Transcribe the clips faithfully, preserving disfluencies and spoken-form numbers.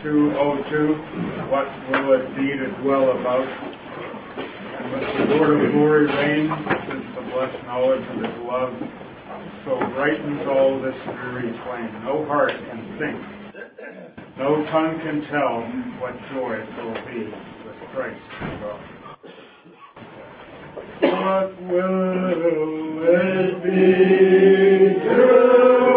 two oh two, what will it be to dwell about? And with the Lord of glory reigns, since the blessed knowledge of his love so brightens all this dreary plain. No heart can think, no tongue can tell what joy it will be with Christ above. What will it be to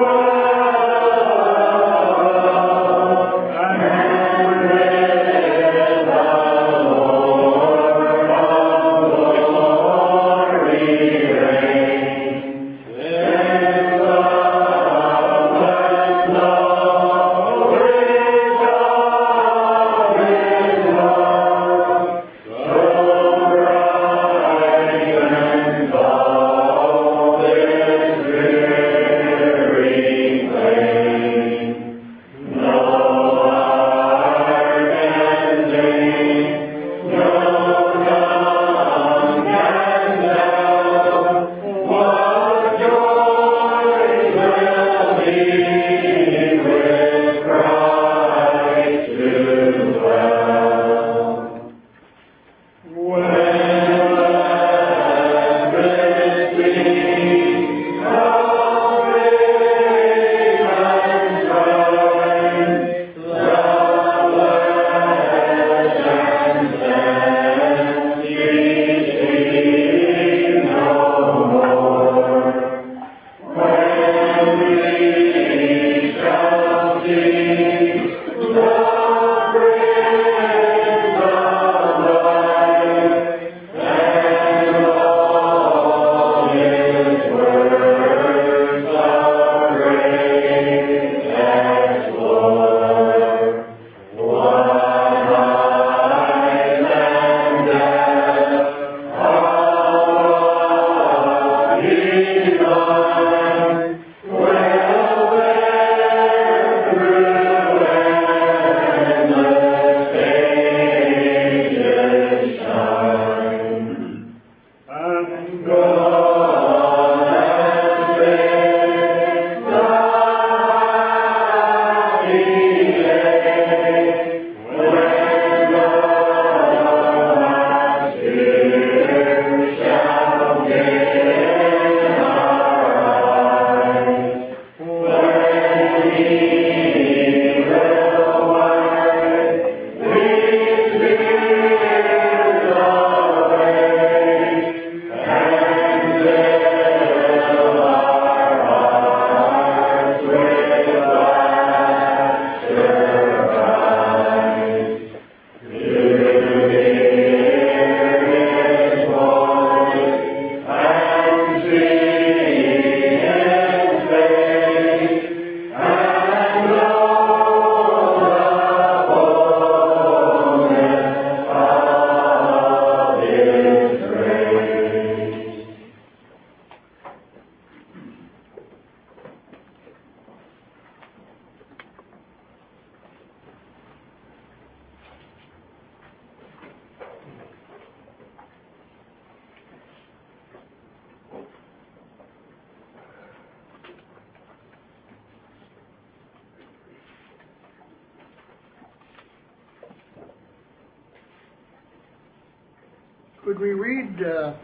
Could we read uh,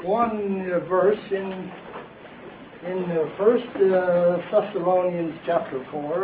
one uh, verse in in uh, First uh, Thessalonians chapter four?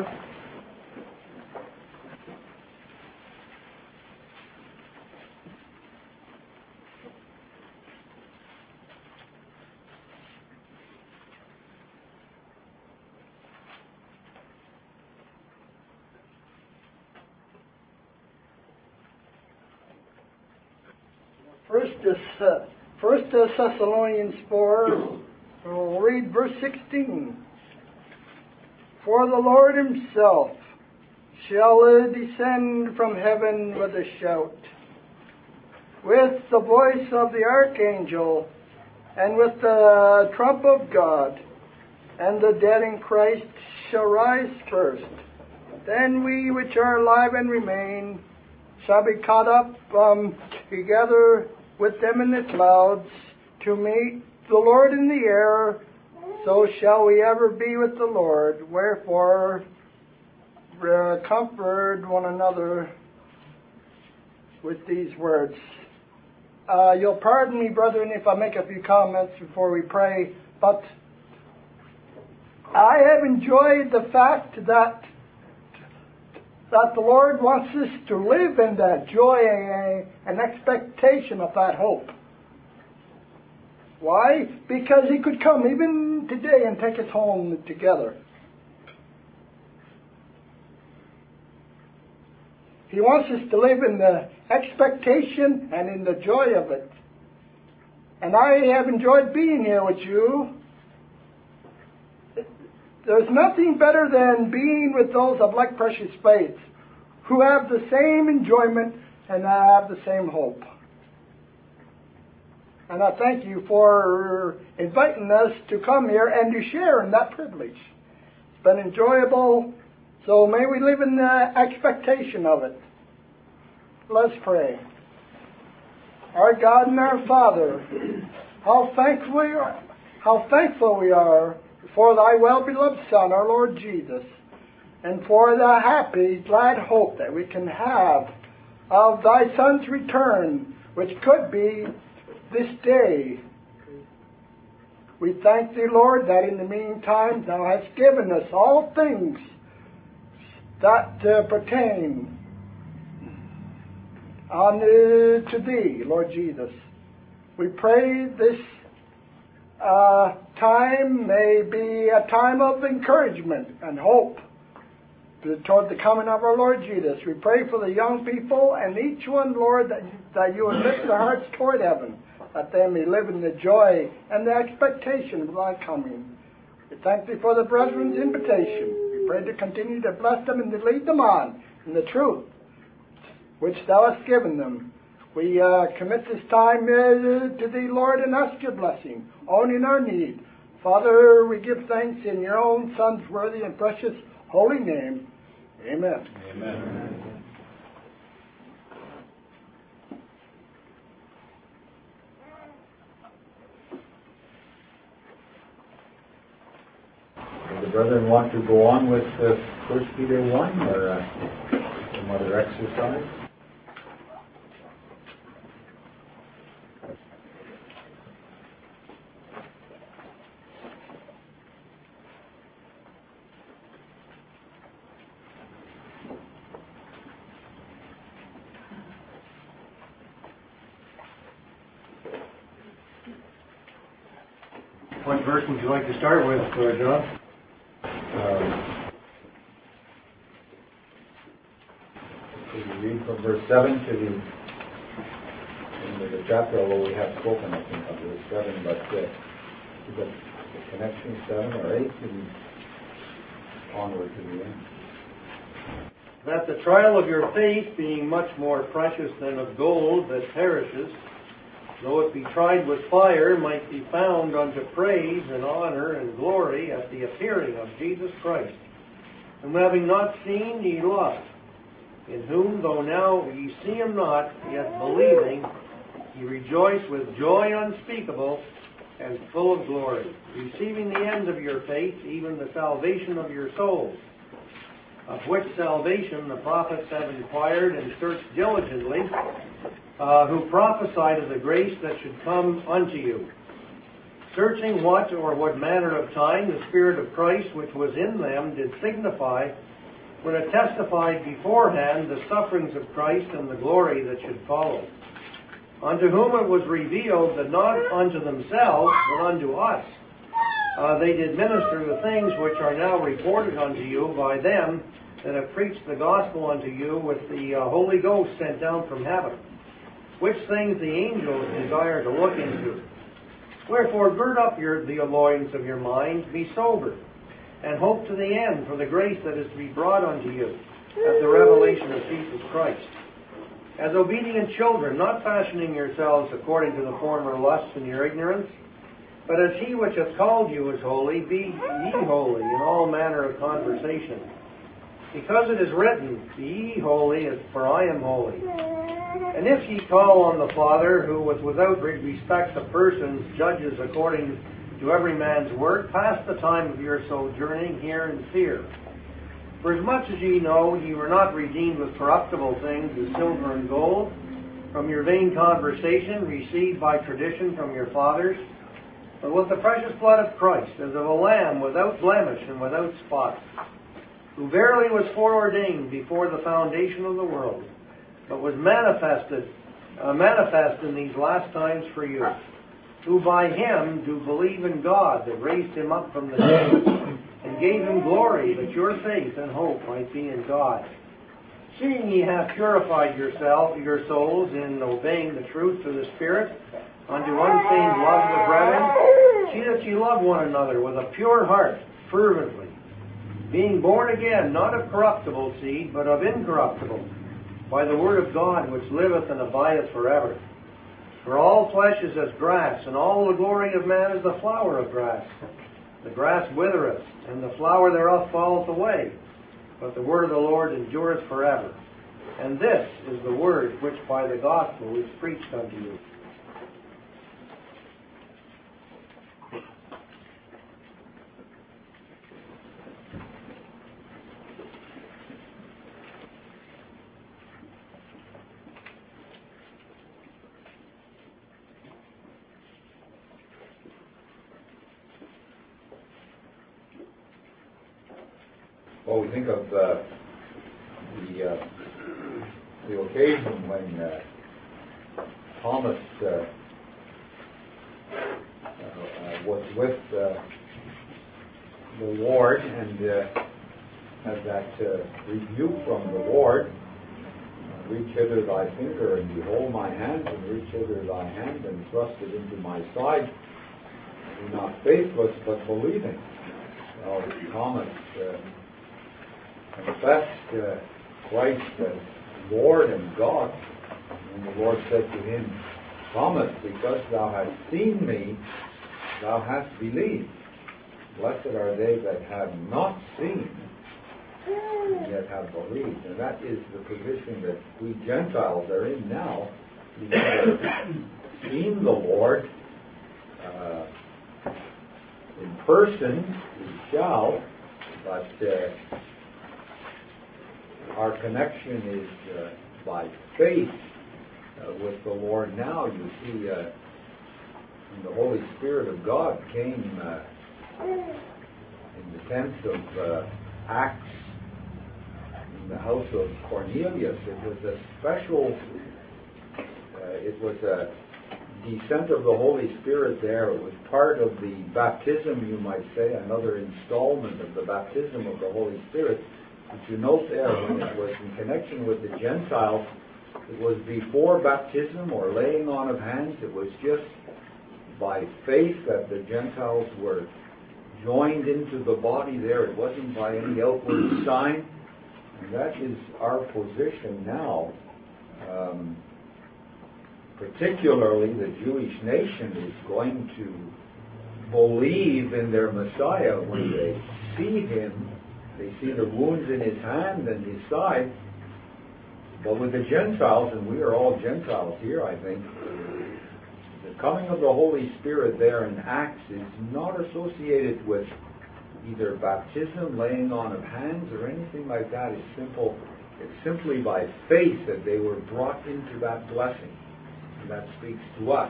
First, uh, First Thessalonians four, we'll read verse sixteen. For the Lord himself shall descend from heaven with a shout, with the voice of the archangel, and with the trump of God, and the dead in Christ shall rise first. Then we which are alive and remain shall be caught up um, together with them in the clouds to meet the Lord in the air. So shall we ever be with the Lord. Wherefore, uh, comfort one another with these words. Uh, you'll pardon me, brethren, if I make a few comments before we pray, but I have enjoyed the fact that that the Lord wants us to live in that joy and expectation of that hope. Why? Because He could come even today and take us home together. He wants us to live in the expectation and in the joy of it. And I have enjoyed being here with you. There's nothing better than being with those of like precious faith who have the same enjoyment and have the same hope. And I thank you for inviting us to come here and to share in that privilege. It's been enjoyable, so may we live in the expectation of it. Let's pray. Our God and our Father, how thankful we are, how thankful we are for Thy well-beloved Son, our Lord Jesus, and for the happy, glad hope that we can have of Thy Son's return, which could be this day. We thank Thee, Lord, that in the meantime Thou hast given us all things that uh, pertain on, uh, to Thee, Lord Jesus. We pray this uh, time may be a time of encouragement and hope toward the coming of our Lord Jesus. We pray for the young people and each one, Lord, that, that You would lift their hearts toward heaven, that they may live in the joy and the expectation of Thy coming. We thank Thee for the brethren's invitation. We pray to continue to bless them and to lead them on in the truth which Thou hast given them. We uh, commit this time uh, to Thee, Lord, and ask Your blessing, owning our need. Father, we give thanks in Your own Son's worthy and precious holy name. Amen. Amen. Does the brethren want to go on with uh, First Peter one or uh, some other exercise? What verse would you like to start with, uh, John? Um, could you read from verse seven to the end of the chapter, although we have spoken, I think, of verse seven, but uh, is that the connection seven or eight to the onward to the end? That the trial of your faith, being much more precious than of gold that perishes, though it be tried with fire, might be found unto praise and honor and glory at the appearing of Jesus Christ, whom having not seen ye love, in whom, though now ye see Him not, yet believing, ye rejoice with joy unspeakable and full of glory, receiving the end of your faith, even the salvation of your souls, of which salvation the prophets have inquired and searched diligently, Uh, who prophesied of the grace that should come unto you, searching what or what manner of time the Spirit of Christ which was in them did signify, when it testified beforehand the sufferings of Christ and the glory that should follow. Unto whom it was revealed that not unto themselves, but unto us, uh, they did minister the things which are now reported unto you by them that have preached the gospel unto you with the uh, Holy Ghost sent down from heaven, which things the angels desire to look into. Wherefore gird up your, the loins of your mind, be sober, and hope to the end for the grace that is to be brought unto you at the revelation of Jesus Christ. As obedient children, not fashioning yourselves according to the former lusts in your ignorance, but as He which hath called you is holy, be ye holy in all manner of conversation. Because it is written, Be ye holy, for I am holy. And if ye call on the Father, who with without respect of persons judges according to every man's work, pass the time of your sojourning here in fear. For as much as ye know, ye were not redeemed with corruptible things, as silver and gold, from your vain conversation, received by tradition from your fathers, but with the precious blood of Christ, as of a lamb without blemish and without spot, who verily was foreordained before the foundation of the world, but was manifested, uh, manifest in these last times for you, who by him do believe in God that raised him up from the dead, and gave him glory, that your faith and hope might be in God. Seeing ye have purified yourself, your souls, in obeying the truth through the Spirit, unto unfeigned love of the brethren, see that ye love one another with a pure heart, fervently, being born again, not of corruptible seed, but of incorruptible, by the word of God, which liveth and abideth forever. For all flesh is as grass, and all the glory of man is the flower of grass. The grass withereth, and the flower thereof falleth away, but the word of the Lord endureth forever. And this is the word which by the gospel is preached unto you. Well, we think of uh, the uh, the occasion when uh, Thomas uh, uh, was with uh, the Lord and uh, had that uh, rebuke from the Lord, reach hither thy finger and behold my hand, and reach hither thy hand and thrust it into my side. Be not faithless, but believing. Well, Thomas uh, confessed uh, Christ as Lord and God, and the Lord said to him, Thomas, because thou hast seen me, thou hast believed. Blessed are they that have not seen, and yet have believed. And that is the position that we Gentiles are in now. We have seen the Lord uh, in person, we shall, but uh, our connection is uh, by faith uh, with the Lord now. You see, uh, the Holy Spirit of God came uh, in the tenth of uh, Acts in the house of Cornelius. It was a special, uh, it was a descent of the Holy Spirit there. It was part of the baptism, you might say, another installment of the baptism of the Holy Spirit. But you note there, when it was in connection with the Gentiles, it was before baptism or laying on of hands. It was just by faith that the Gentiles were joined into the body there. It wasn't by any outward sign. And that is our position now. Um, particularly the Jewish nation is going to believe in their Messiah when they see him. They see the wounds in his hand and his side. But with the Gentiles, and we are all Gentiles here, I think, the coming of the Holy Spirit there in Acts is not associated with either baptism, laying on of hands, or anything like that. It's simple. It's simply by faith that they were brought into that blessing. And that speaks to us.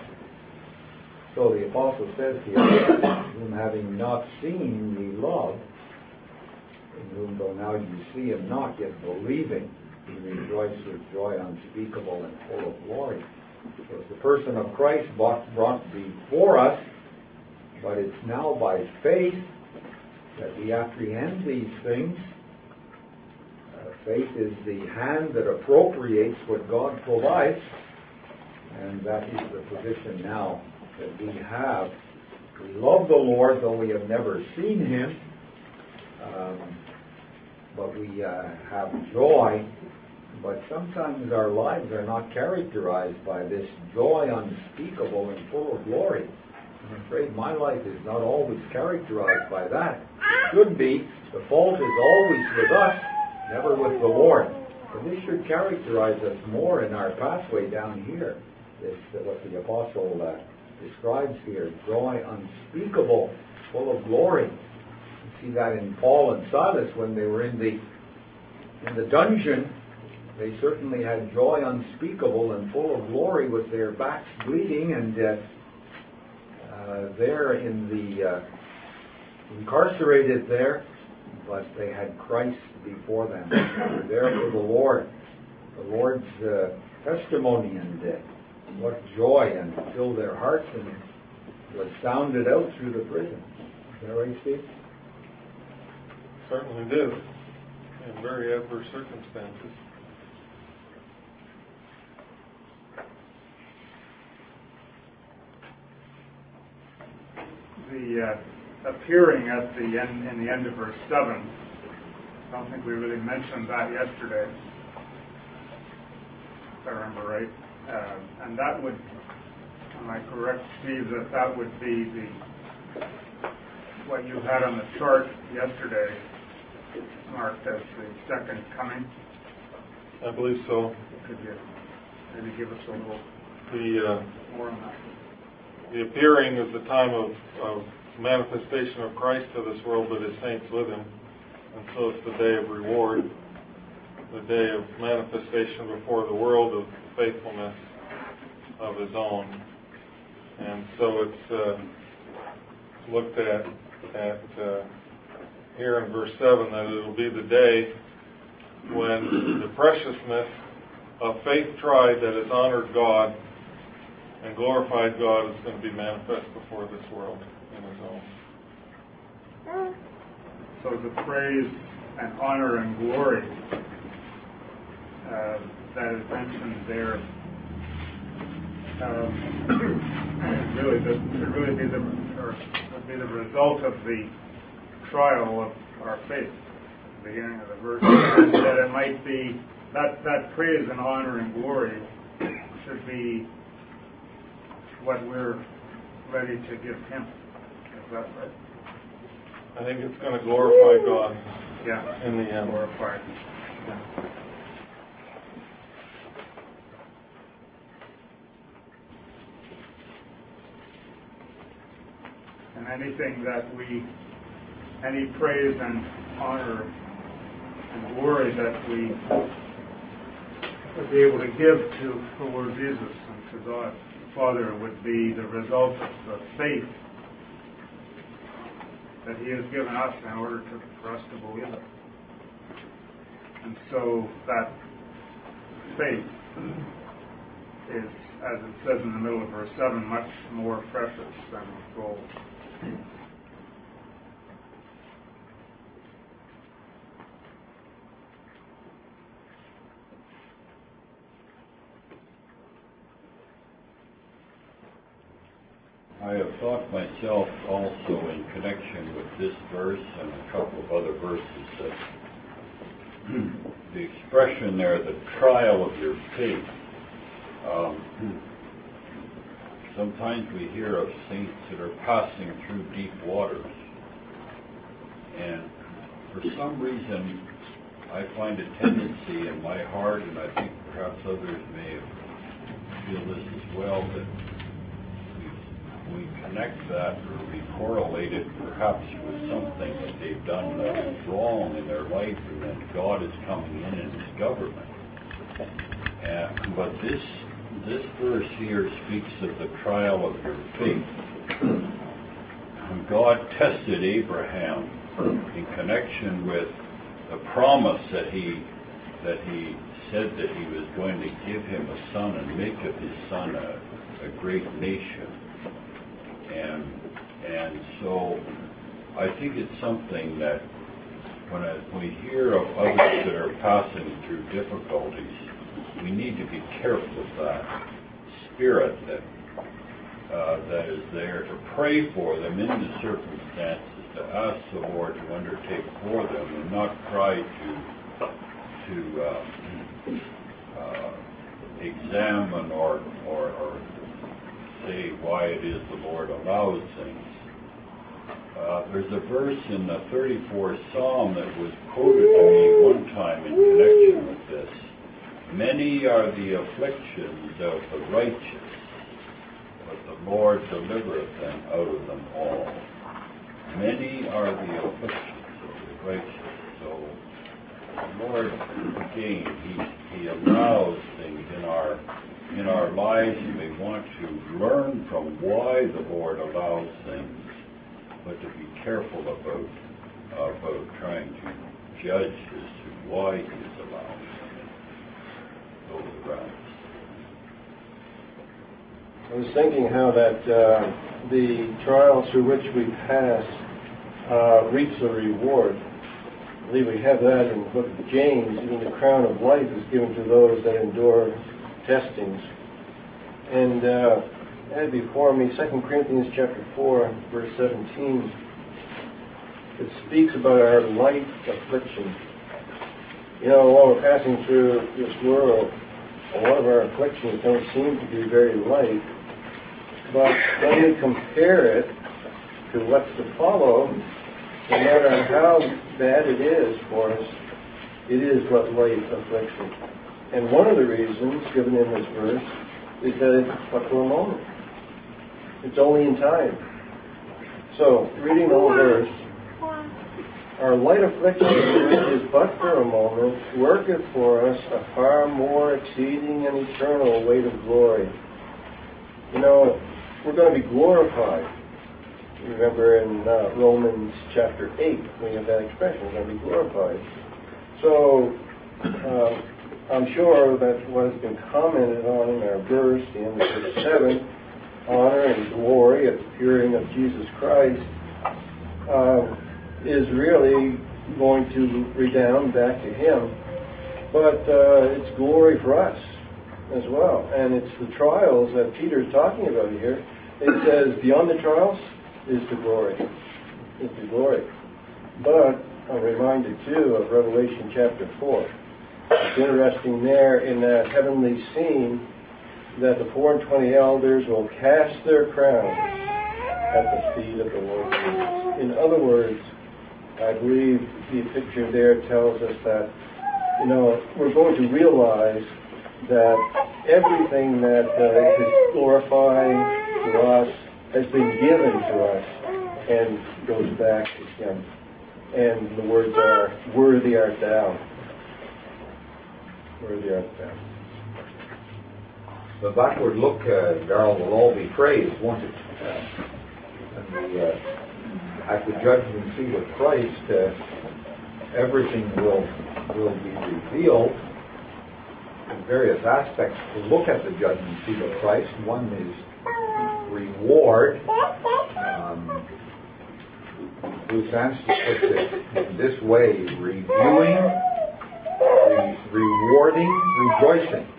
So the apostle says here, whom having not seen ye love, in whom though now you see him not, yet believing, you rejoice with joy unspeakable and full of glory. So it's the person of Christ brought, brought before us, but it's now by faith that we apprehend these things. Uh, faith is the hand that appropriates what God provides, and that is the position now that we have. We love the Lord, though we have never seen him. Um, but we uh, have joy, but sometimes our lives are not characterized by this joy unspeakable and full of glory. I'm afraid my life is not always characterized by that. It should be. The fault is always with us, never with the Lord. But this should characterize us more in our pathway down here. This, uh, what the apostle uh, describes here, joy unspeakable, full of glory. See that in Paul and Silas when they were in the in the dungeon, they certainly had joy unspeakable and full of glory with their backs bleeding, and uh, uh, there in the uh, incarcerated there, but they had Christ before them. They were there for the Lord, the Lord's uh, testimony, and uh, what joy, and filled their hearts, and was sounded out through the prison. Is that right, Steve? Certainly did, in very adverse circumstances. The uh, appearing at the end, in the end of verse seven, I don't think we really mentioned that yesterday, if I remember right. Uh, and that would, am I correct, Steve, that that would be the what you had on the chart yesterday marked as the second coming? I believe so. Could you maybe give us a little The uh, more on that? the appearing is the time of, of manifestation of Christ to this world, but his saints with him. And so it's the day of reward, the day of manifestation before the world of the faithfulness of his own. And so it's uh, looked at at uh, here in verse seven that it'll be the day when the preciousness of faith tried that has honored God and glorified God is going to be manifest before this world in his own. So the praise and honor and glory uh, that is mentioned there um, really the, should really be the or would be the result of the trial of our faith. At the beginning of the verse, that it might be that that praise and honor and glory should be what we're ready to give him. Is that right? I think it's going to glorify God Yeah. in the end. Glorified. Yeah. And anything that we, any praise and honor and glory that we would be able to give to the Lord Jesus and to God the Father would be the result of the faith that he has given us in order to, for us to believe it. And so that faith is, as it says in the middle of verse seven, much more precious than gold. I have thought myself also in connection with this verse and a couple of other verses that the expression there, the trial of your faith, um, sometimes we hear of saints that are passing through deep waters, and for some reason I find a tendency in my heart, and I think perhaps others may feel this as well, that we connect that or we correlate it perhaps with something that they've done that is wrong in their life, and then God is coming in in his government. Uh, but this this verse here speaks of the trial of your faith. God tested Abraham in connection with the promise that he that he said that he was going to give him a son and make of his son a, a great nation. And and so I think it's something that when, I, when we hear of others that are passing through difficulties, we need to be careful of that spirit that uh, that is there to pray for them in the circumstances, to ask the Lord to undertake for them, and not try to to uh, uh, examine or, or or say why it is the Lord allows things. Uh, there's a verse in the thirty-fourth Psalm that was quoted to me one time in connection with this. Many are the afflictions of the righteous, but the Lord delivereth them out of them all. Many are the afflictions of the righteous. So the Lord, again, He, He allows things in our in our lives, and we want to learn from why the Lord allows things, but to be careful about about trying to judge as to why He is allowing those around us. I was thinking how that uh, the trials through which we pass uh, reaps a reward. I believe we have that in the book of James. Even the crown of life is given to those that endure testings. And uh, I had before me Second Corinthians chapter four, verse seventeen. It speaks about our light affliction. You know, while we're passing through this world, a lot of our afflictions don't seem to be very light. But when we compare it to what's to follow, no matter how bad it is for us, it is but light affliction. And one of the reasons given in this verse is that it's but for a moment. It's only in time. So, reading the whole verse, our light affliction is but for a moment, worketh for us a far more exceeding and eternal weight of glory. You know, we're going to be glorified. You remember in uh, Romans chapter eight, we have that expression, we're going to be glorified. So, uh, I'm sure that what has been commented on in our verse, the end of verse seven, honor and glory at the appearing of Jesus Christ, uh, is really going to redound back to Him. But uh, it's glory for us as well. And it's the trials that Peter's talking about here. It says, beyond the trials is the glory. Is the glory. But I'm reminded too of Revelation chapter four. It's interesting there in that heavenly scene that the four and twenty elders will cast their crowns at the feet of the Lord Jesus. In other words, I believe the picture there tells us that, you know, we're going to realize that everything that uh, could glorify to us has been given to us and goes back to Him. And the words are, worthy art thou. Worthy art thou. The backward look, uh, Darrell, will all be praised, won't it? Uh, and the, uh, at the judgment seat of Christ, uh, everything will will be revealed in various aspects. To look at the judgment seat of Christ, one is reward. Um, Bruce Anstey puts it in this way: reviewing, re- rewarding, rejoicing.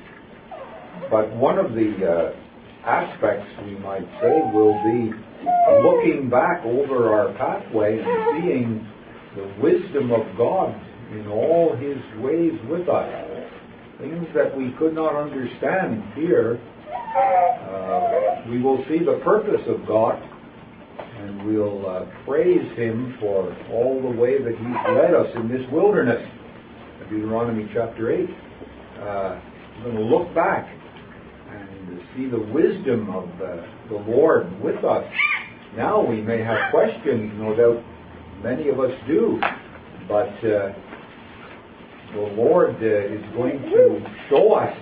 But one of the uh, aspects, we might say, will be looking back over our pathway and seeing the wisdom of God in all His ways with us. Things that we could not understand here, uh, we will see the purpose of God, and we'll uh, praise Him for all the way that He's led us in this wilderness. Deuteronomy chapter eight. Uh, we're going to look back and see the wisdom of uh, the Lord with us. Now we may have questions, no doubt many of us do, but uh, the Lord uh, is going to show us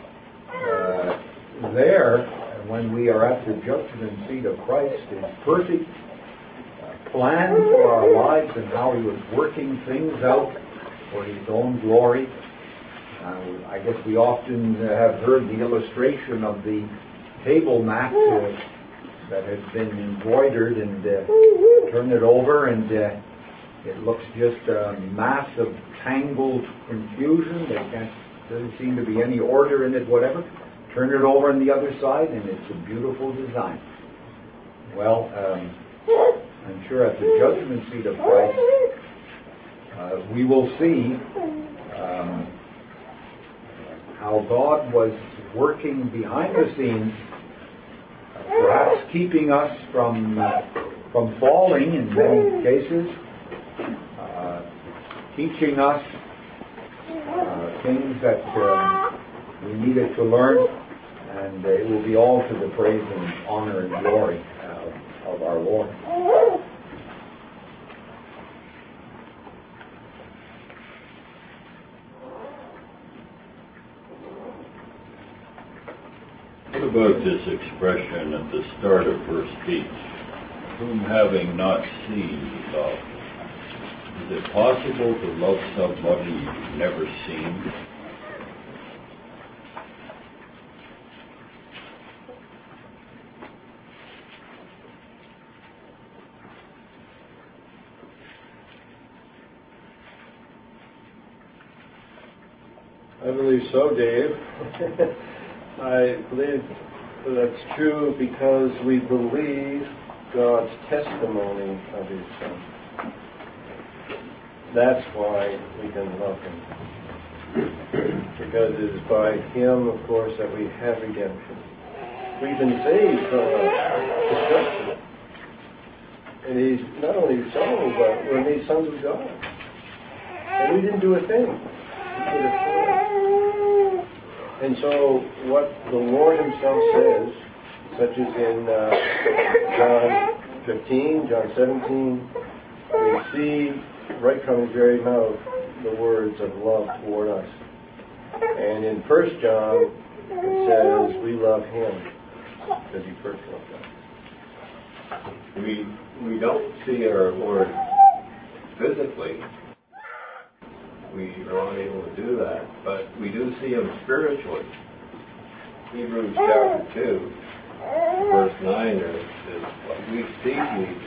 uh, there, when we are at the judgment seat of Christ, His perfect uh, plan for our lives and how He was working things out for His own glory. Uh, I guess we often uh, have heard the illustration of the table mat uh, that has been embroidered, and uh, turn it over and uh, it looks just a mass of tangled confusion. There can't, doesn't seem to be any order in it whatever. Turn it over on the other side and it's a beautiful design. Well, um, I'm sure at the judgment seat of Christ uh, we will see um, how God was working behind the scenes, uh, perhaps keeping us from uh, from falling in many cases, uh, teaching us uh, things that uh, we needed to learn, and uh, it will be all to the praise and honor and glory uh, of our Lord. What about this expression at the start of verse eight? Whom having not seen, ye love. Is it possible to love somebody you've never seen? I believe so, Dave. I believe that's true because we believe God's testimony of His Son. That's why we can love Him. Because it is by Him, of course, that we have redemption. We've been saved from uh, destruction. And He's not only so, but we're made sons of God. And we didn't do a thing. He did it for us. And so what the Lord Himself says, such as in uh, John fifteen, John seventeen, we see right from His very mouth the words of love toward us. And in First John, it says we love Him because He first loved us. We, we don't see our Lord physically. We are not able to do that, but we do see Him spiritually. Hebrews chapter two, verse nine is, is what we see Jesus,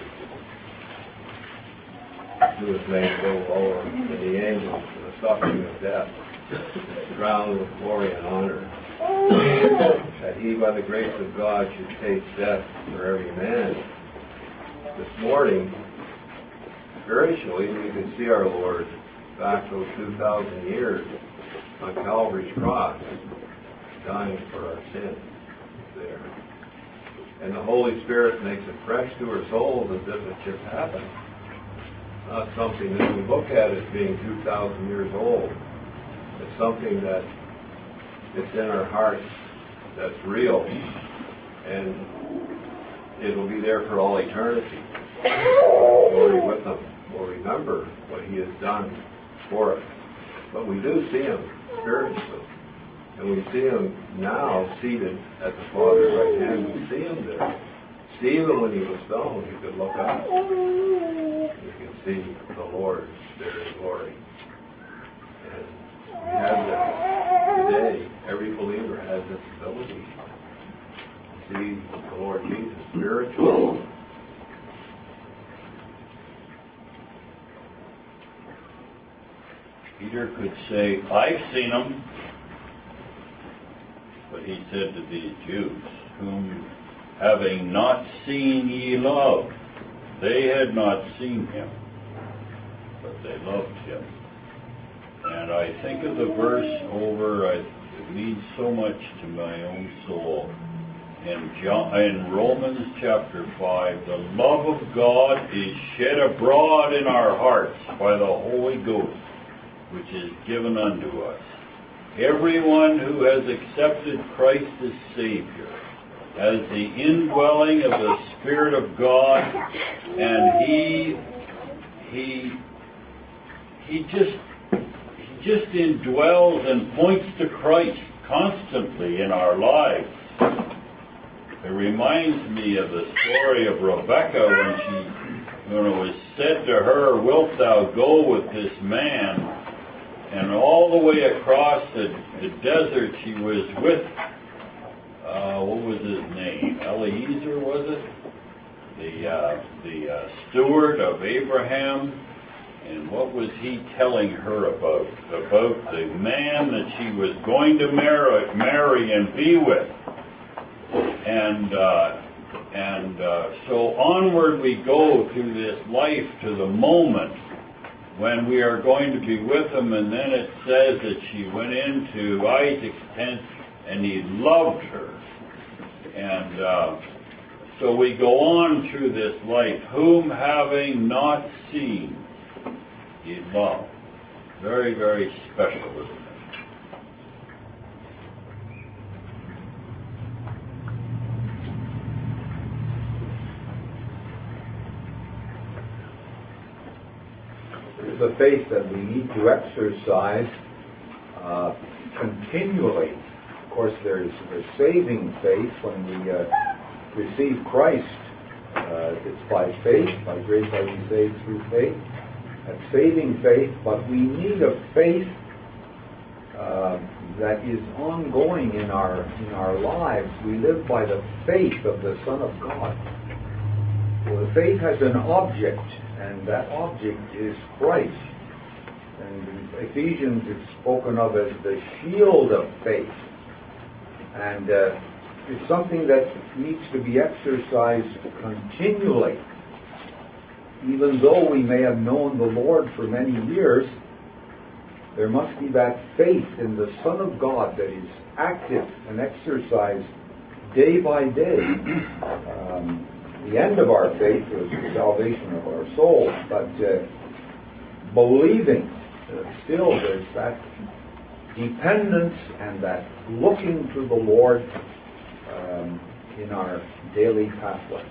who was made so lower than the angels for the suffering of death, crowned with glory and honor, that He, by the grace of God, should taste death for every man. This morning, spiritually, we can see our Lord back those two thousand years on Calvary's cross, dying for our sins there. And the Holy Spirit makes it fresh to our souls as if it just happened. Not something that we look at as being two thousand years old. It's something that it's in our hearts that's real, and it'll be there for all eternity. Glory with Him. We'll remember what He has done for us. But we do see Him spiritually. And we see Him now seated at the Father's right hand. We see Him there. Stephen, when he was stoned, he could look up. You can see the Lord there in glory. And we have that today. Every believer has this ability to see the Lord Jesus spiritually. Peter could say, I've seen Him. But he said to these Jews, whom having not seen ye love. They had not seen Him, but they loved Him. And I think of the verse over, I, it means so much to my own soul. In, John, in Romans chapter five, the love of God is shed abroad in our hearts by the Holy Ghost, which is given unto us. Everyone who has accepted Christ as Savior has the indwelling of the Spirit of God, and he he he just he just indwells and points to Christ constantly in our lives. It reminds me of the story of Rebecca when she when it was said to her, "Wilt thou go with this man?" And all the way across the, the desert, she was with, uh, what was his name? Eliezer, was it? The, uh, the uh, steward of Abraham. And what was he telling her about? About the man that she was going to marry, marry and be with. And, uh, and uh, so onward we go through this life to the moment when we are going to be with Him, and then it says that she went into Isaac's tent and he loved her. And uh, so we go on through this life, whom having not seen, ye love. Very, very special, isn't it? It's a faith that we need to exercise uh, continually course, there's, there's saving faith when we uh, receive Christ. Uh, it's by faith, by grace are we saved through faith. That's saving faith, but we need a faith uh, that is ongoing in our in our lives. We live by the faith of the Son of God. Well, the faith has an object, and that object is Christ. And in Ephesians, it's spoken of as the shield of faith. And uh, it's something that needs to be exercised continually. Even though we may have known the Lord for many years, there must be that faith in the Son of God that is active and exercised day by day. Um, the end of our faith is the salvation of our souls, but uh, believing uh, still there's that dependence and that looking to the Lord um, in our daily pathway.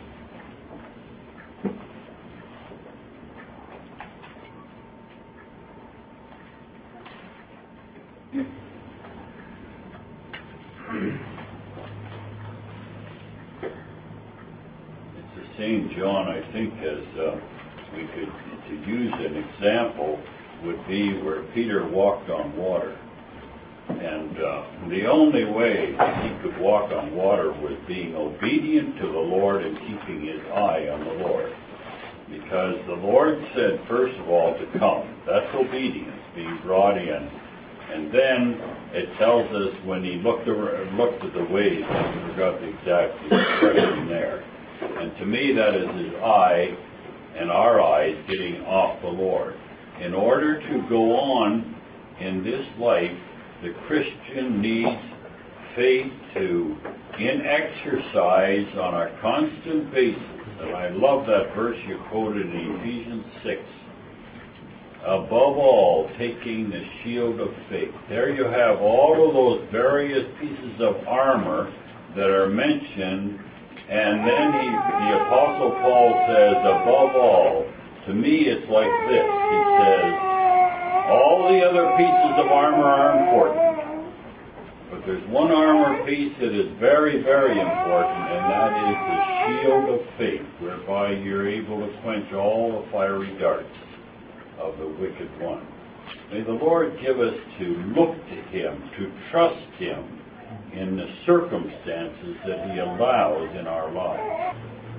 It's the Saint John, I think, as uh, we could, to use an example, would be where Peter walked on water. And uh, the only way he could walk on water was being obedient to the Lord and keeping his eye on the Lord. Because the Lord said, first of all, to come. That's obedience, being brought in. And then it tells us when he looked around, looked at the waves, I forgot the exact expression there. And to me, that is his eye and our eyes getting off the Lord. In order to go on in this life, the Christian needs faith to, in exercise on a constant basis. And I love that verse you quoted in Ephesians six. Above all, taking the shield of faith. There you have all of those various pieces of armor that are mentioned. And then he, the Apostle Paul says, above all, to me it's like this. He says, all the other pieces of armor are important. But there's one armor piece that is very, very important, and that is the shield of faith, whereby you're able to quench all the fiery darts of the wicked one. May the Lord give us to look to him, to trust him in the circumstances that he allows in our lives.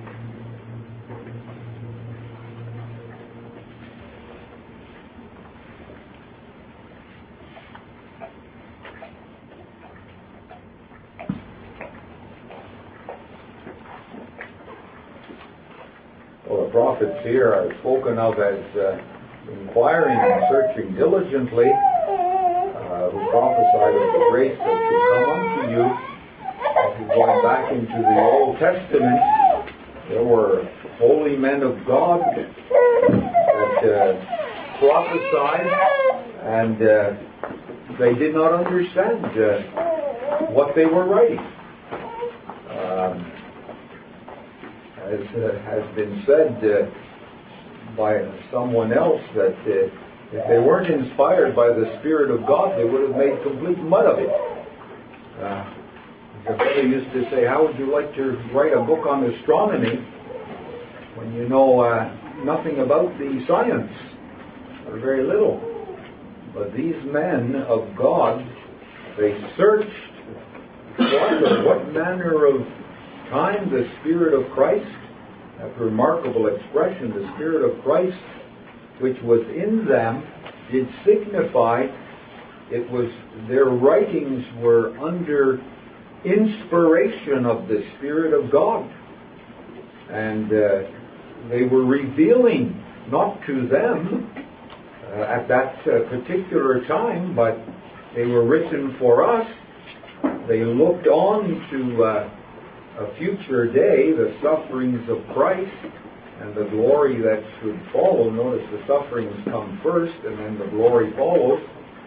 Well, the prophets here are spoken of as uh, inquiring and searching diligently, uh, who prophesied of the grace that should come unto you. If you're going back into the Old Testament, there were holy men of God that uh, prophesied, and uh, they did not understand uh, what they were writing. Um, as uh, has been said uh, by someone else, that uh, if they weren't inspired by the Spirit of God, they would have made complete mud of it. Uh, the fellow used to say, how would you like to write a book on astronomy when you know uh, nothing about the science, or very little? But these men of God, they searched what, what manner of time the Spirit of Christ, that remarkable expression, the Spirit of Christ, which was in them, did signify it was their writings were under inspiration of the Spirit of God. And uh, they were revealing, not to them uh, at that uh, particular time, but they were written for us. They looked on to uh, a future day, the sufferings of Christ and the glory that should follow. Notice the sufferings come first and then the glory follows.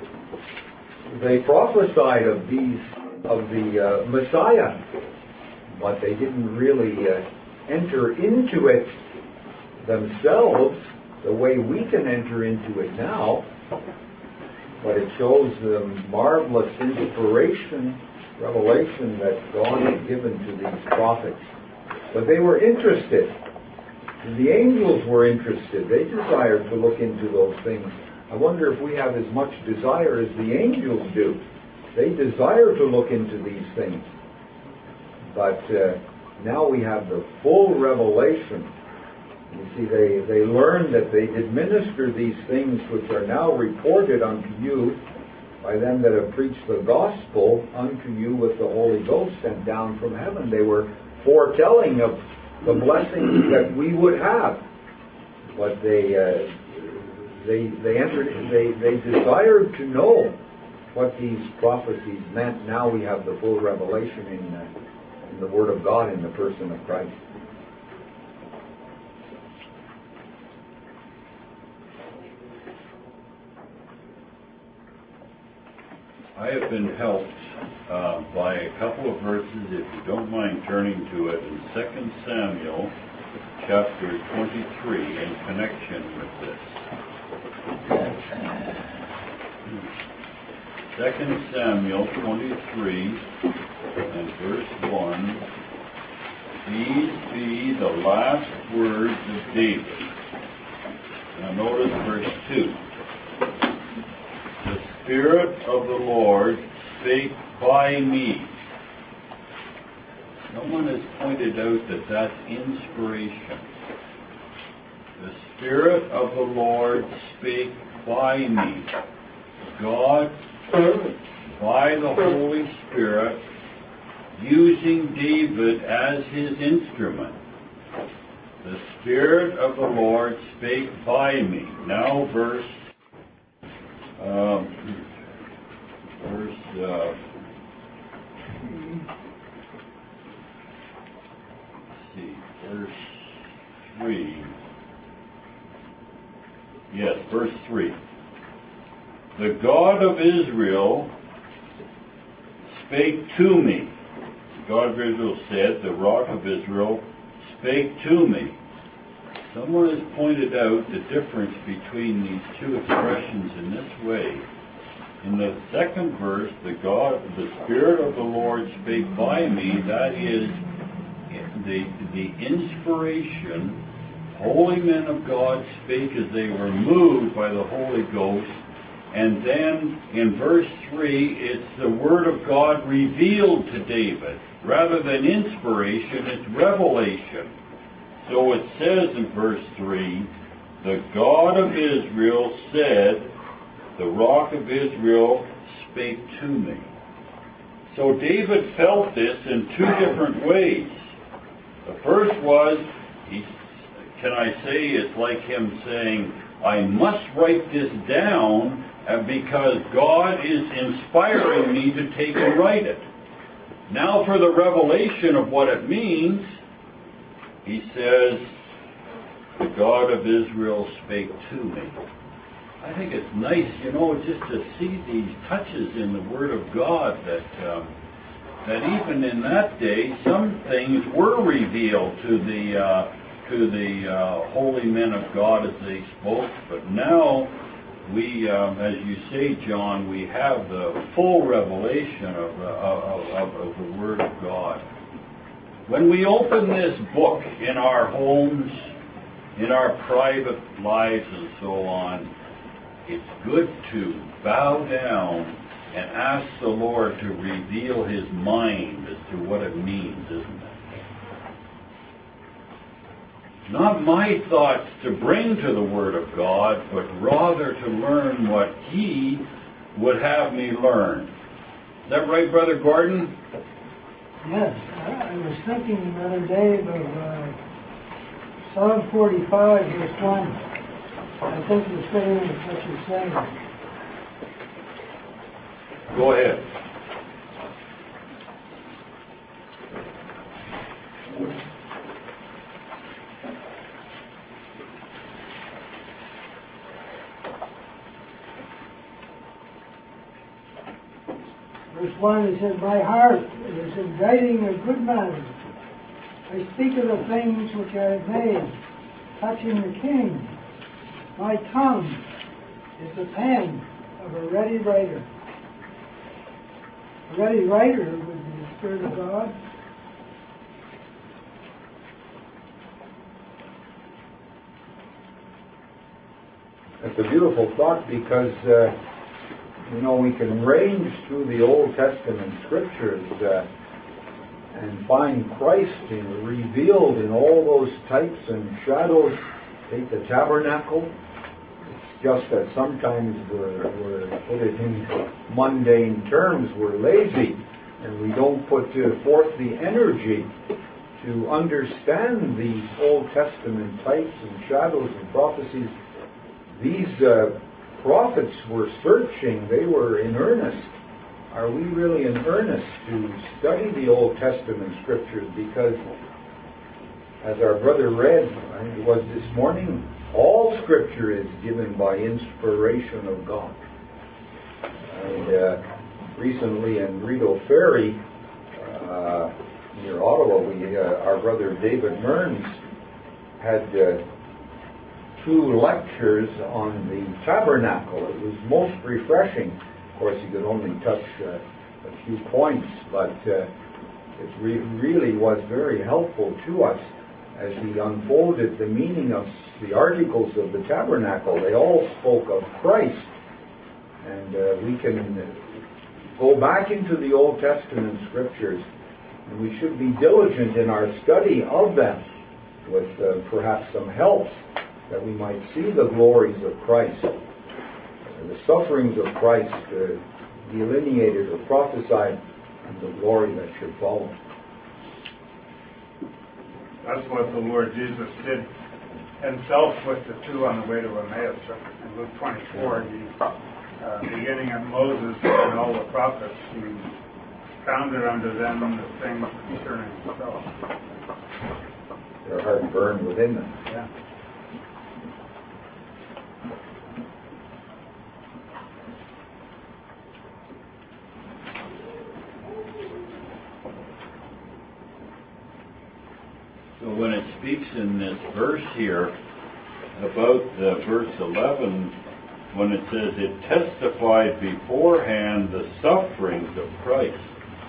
They prophesied of these, of the uh, Messiah, but they didn't really uh, enter into it themselves the way we can enter into it now. But it shows the marvelous inspiration revelation that God had given to these prophets. But they were interested. And the angels were interested. They desired to look into those things. I wonder if we have as much desire as the angels do. They desire to look into these things. But uh, now we have the full revelation. You see, they, they learned that they did minister these things which are now reported unto you by them that have preached the gospel unto you with the Holy Ghost sent down from heaven. They were foretelling of the blessings that we would have. But they uh, they they entered they, they desired to know what these prophecies meant. Now we have the full revelation in, uh, in the Word of God in the person of Christ. I have been helped uh, by a couple of verses, if you don't mind turning to it, in Second Samuel chapter twenty-three in connection with this. Second Samuel twenty-three and verse one. These be the last words of David. Now notice verse two. The Spirit of the Lord spake by me. Someone has pointed out that that's inspiration. The Spirit of the Lord spake by me. God, by the Holy Spirit, using David as his instrument. The Spirit of the Lord spake by me. Now verse Um, verse uh, let's see, verse three. Yes, verse three. The God of Israel spake to me. The God of Israel said, the Rock of Israel spake to me. Someone has pointed out the difference between these two expressions in this way. In the second verse, the God, the Spirit of the Lord spake by me, that is the, the inspiration. Holy men of God spake as they were moved by the Holy Ghost. And then in verse three, it's the Word of God revealed to David. Rather than inspiration, it's revelation. So it says in verse three, the God of Israel said, the Rock of Israel spake to me. So David felt this in two different ways. The first was, he, can I say, it's like him saying, I must write this down because God is inspiring me to take and write it. Now for the revelation of what it means, he says, the God of Israel spake to me. I think it's nice, you know, just to see these touches in the Word of God that um, that even in that day, some things were revealed to the uh, to the uh, holy men of God as they spoke. But now we, um, as you say, John, we have the full revelation of, uh, of, of, of the Word of God. When we open this book in our homes, in our private lives and so on, it's good to bow down and ask the Lord to reveal His mind as to what it means, isn't it? Not my thoughts to bring to the Word of God, but rather to learn what He would have me learn. Is that right, Brother Gordon? Yes, I was thinking the other day of uh, Psalm forty-five, verse one. I think the same as what you're saying. Go ahead. Verse one, it says, my heart is indicting a good matter. I speak of the things which I have made, touching the king. My tongue is the pen of a ready writer. ready writer with the Spirit of God. It's a beautiful thought because, uh, you know, we can range through the Old Testament scriptures uh, and find Christ in, revealed in all those types and shadows. Take the tabernacle. It's just that sometimes we're, we're put it in mundane terms. We're lazy and we don't put uh, forth the energy to understand these Old Testament types and shadows and prophecies. These uh, prophets were searching, they were in earnest. Are we really in earnest to study the Old Testament scriptures? Because, as our brother read, I think it was this morning, all scripture is given by inspiration of God. And uh, recently in Rideau Ferry, uh, near Ottawa, we, uh, our brother David Mearns had uh, two lectures on the tabernacle. It was most refreshing. Of course, you could only touch uh, a few points, but uh, it re- really was very helpful to us as he unfolded the meaning of the articles of the tabernacle. They all spoke of Christ, and uh, we can go back into the Old Testament scriptures, and we should be diligent in our study of them with uh, perhaps some helps, that we might see the glories of Christ, the sufferings of Christ uh, delineated or prophesied, and the glory that should follow. That's what the Lord Jesus did himself with the two on the way to Emmaus. In Luke twenty-four, he, uh, beginning at Moses and all the prophets, he expounded unto them the things concerning himself. Their heart burned within them. Yeah. So when it speaks in this verse here about uh, verse eleven, when it says it testified beforehand the sufferings of Christ,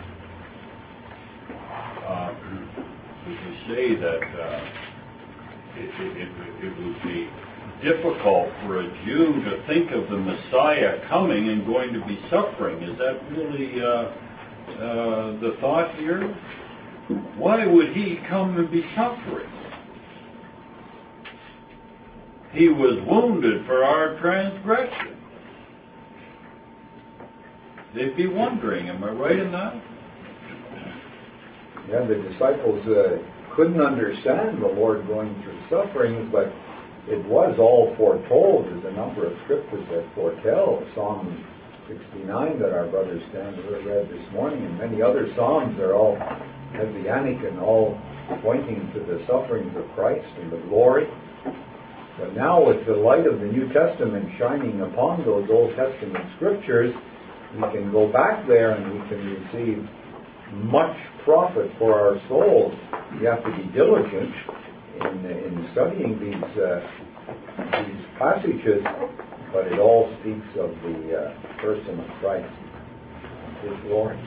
uh, would you say that uh, it, it, it would be difficult for a Jew to think of the Messiah coming and going to be suffering? Is that really uh, uh, the thought here? Why would he come and be suffering? He was wounded for our transgression. They'd be wondering, am I right in that? Yeah, the disciples uh, couldn't understand the Lord going through sufferings, but it was all foretold. There's a number of scriptures that foretell. Psalm sixty-nine that our brother Stan read this morning, and many other psalms are all messianic and all pointing to the sufferings of Christ and the glory. But now with the light of the New Testament shining upon those Old Testament scriptures, we can go back there and we can receive much profit for our souls. We have to be diligent in, in studying these, uh, these passages, but it all speaks of the uh, person of Christ, His glory.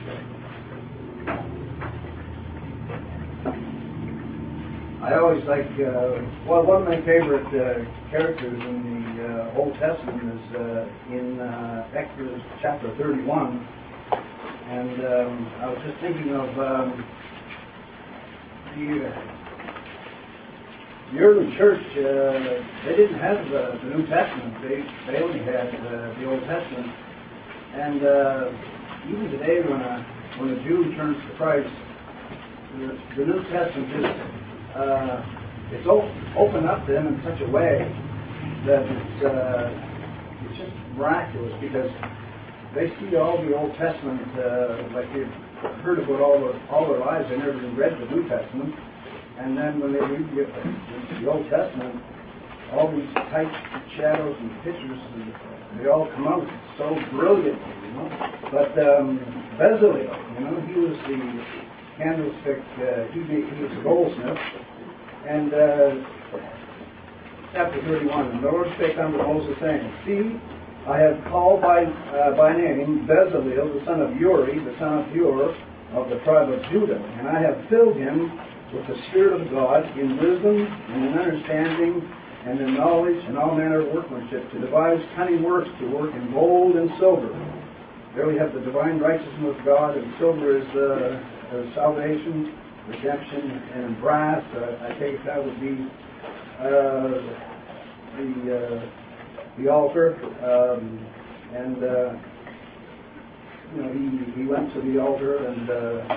I always like, uh, well, one of my favorite uh, characters in the uh, Old Testament is uh, in uh, Exodus chapter thirty-one. And um, I was just thinking of um, the, uh, the early church, uh, they didn't have uh, the New Testament. They, they only had uh, the Old Testament. And uh, even today when a, when a Jew turns to Christ, the, the New Testament just Uh, it's op- opened up to them in such a way that it's uh, it's just miraculous, because they see all the Old Testament, uh, like they've heard about all the, all their lives. They never even read the New Testament, and then when they read the, the Old Testament, all these types, shadows, and pictures, and they all come out so brilliant, you know. But um, Bezalel, you know, he was the candlestick, uh, he, he was a goldsmith, and uh, chapter thirty-one, and the Lord spake unto Moses, saying, See, I have called by, uh, by name Bezaleel, the son of Uri, the son of Hur, of the tribe of Judah. And I have filled him with the Spirit of God, in wisdom, and in understanding, and in knowledge, and all manner of workmanship, to devise cunning works, to work in gold and silver. There we have the divine righteousness of God, and silver is uh, uh, salvation, redemption, and brass, uh, I take that would be uh, the uh, the altar, um, and uh, you know he he went to the altar and uh,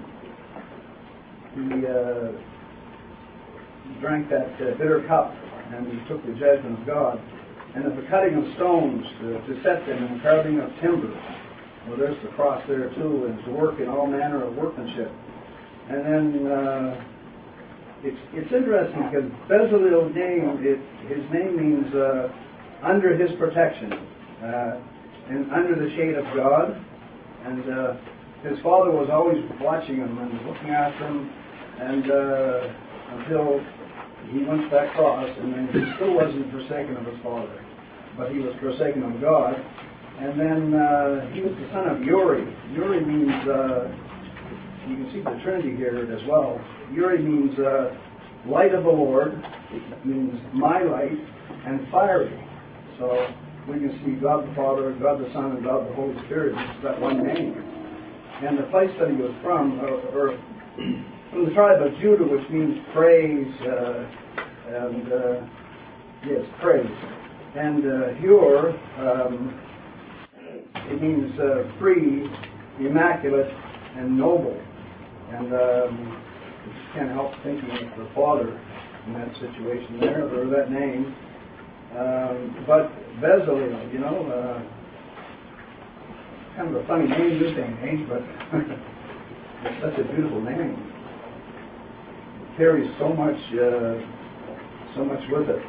he uh, drank that uh, bitter cup, and he took the judgment of God, and of the cutting of stones to, to set them, and the carving of timber. Well, there's the cross there too, and to work in all manner of workmanship. And then uh, it's it's interesting because Bezalel's name, it, his name means uh, under his protection, uh, and under the shade of God. And uh, his father was always watching him and looking after him, and uh, until he went to that cross, and then he still wasn't forsaken of his father, but he was forsaken of God. And then uh, he was the son of Uri. Uri means, uh, you can see the Trinity here as well. Uri means uh, light of the Lord. It means my light, and fiery. So we can see God the Father, God the Son, and God the Holy Spirit. It's that one name. And the place that he was from, or, or from the tribe of Judah, which means praise, uh, and uh, yes, praise. And uh, Hur, um, it means uh, free, immaculate, and noble. And um, you just can't help thinking of the Father in that situation there, or that name. Um, but Bezalel, you know, uh, kind of a funny name this day and age, but it's such a beautiful name. It carries so much, uh, so much with it.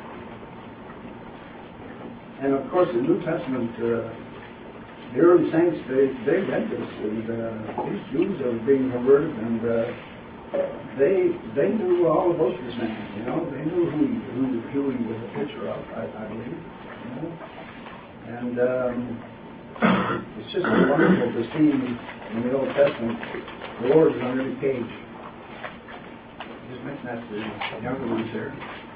And of course, the New Testament, uh, the early saints, they, they read this, and uh, these Jews that were being converted, and uh, they they knew all about this man, you know. They knew who he, who, who he was a picture of, I, I believe. You know? And um, it's just wonderful to see in the Old Testament, the Lord is on every page. Just mention that to the younger ones there.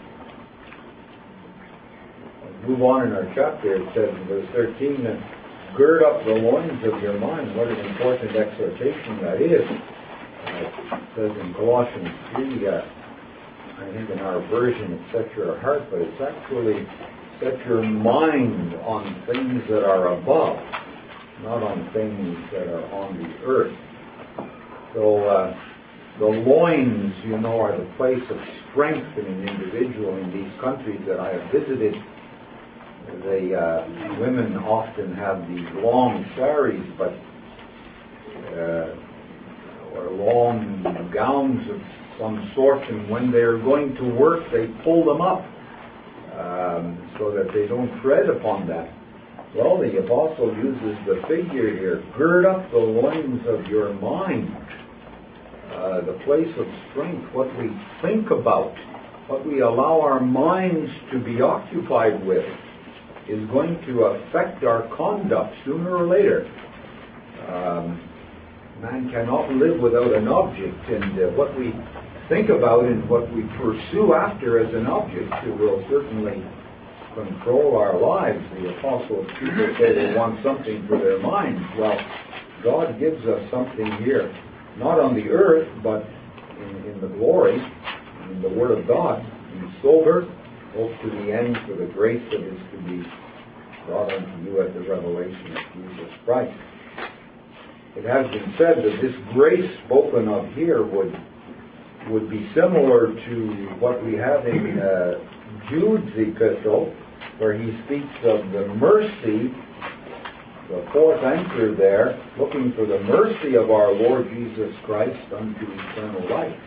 Move on in our chapter. It says in verse thirteen that gird up the loins of your mind. What an important exhortation that is. Uh, it says in Colossians three, uh, I think in our version it set your heart, but it's actually set your mind on things that are above, not on things that are on the earth. So uh, the loins, you know, are the place of strength in an individual in these countries that I have visited. The uh, women often have these long saris, but uh, or long gowns of some sort, and when they're going to work, they pull them up um, so that they don't tread upon that. Well, the apostle uses the figure here: gird up the loins of your mind. Uh, the place of strength, what we think about, what we allow our minds to be occupied with, is going to affect our conduct sooner or later. Um, man cannot live without an object, and uh, what we think about and what we pursue after as an object will certainly control our lives. The apostles, people say they want something for their minds. Well, God gives us something here, not on the earth, but in, in the glory, in the Word of God. Be sober, hope to the end for the grace that is to be brought unto you at the revelation of Jesus Christ. It has been said that this grace spoken of here would would be similar to what we have in uh, Jude's epistle, where he speaks of the mercy, the fourth anchor there, looking for the mercy of our Lord Jesus Christ unto eternal life.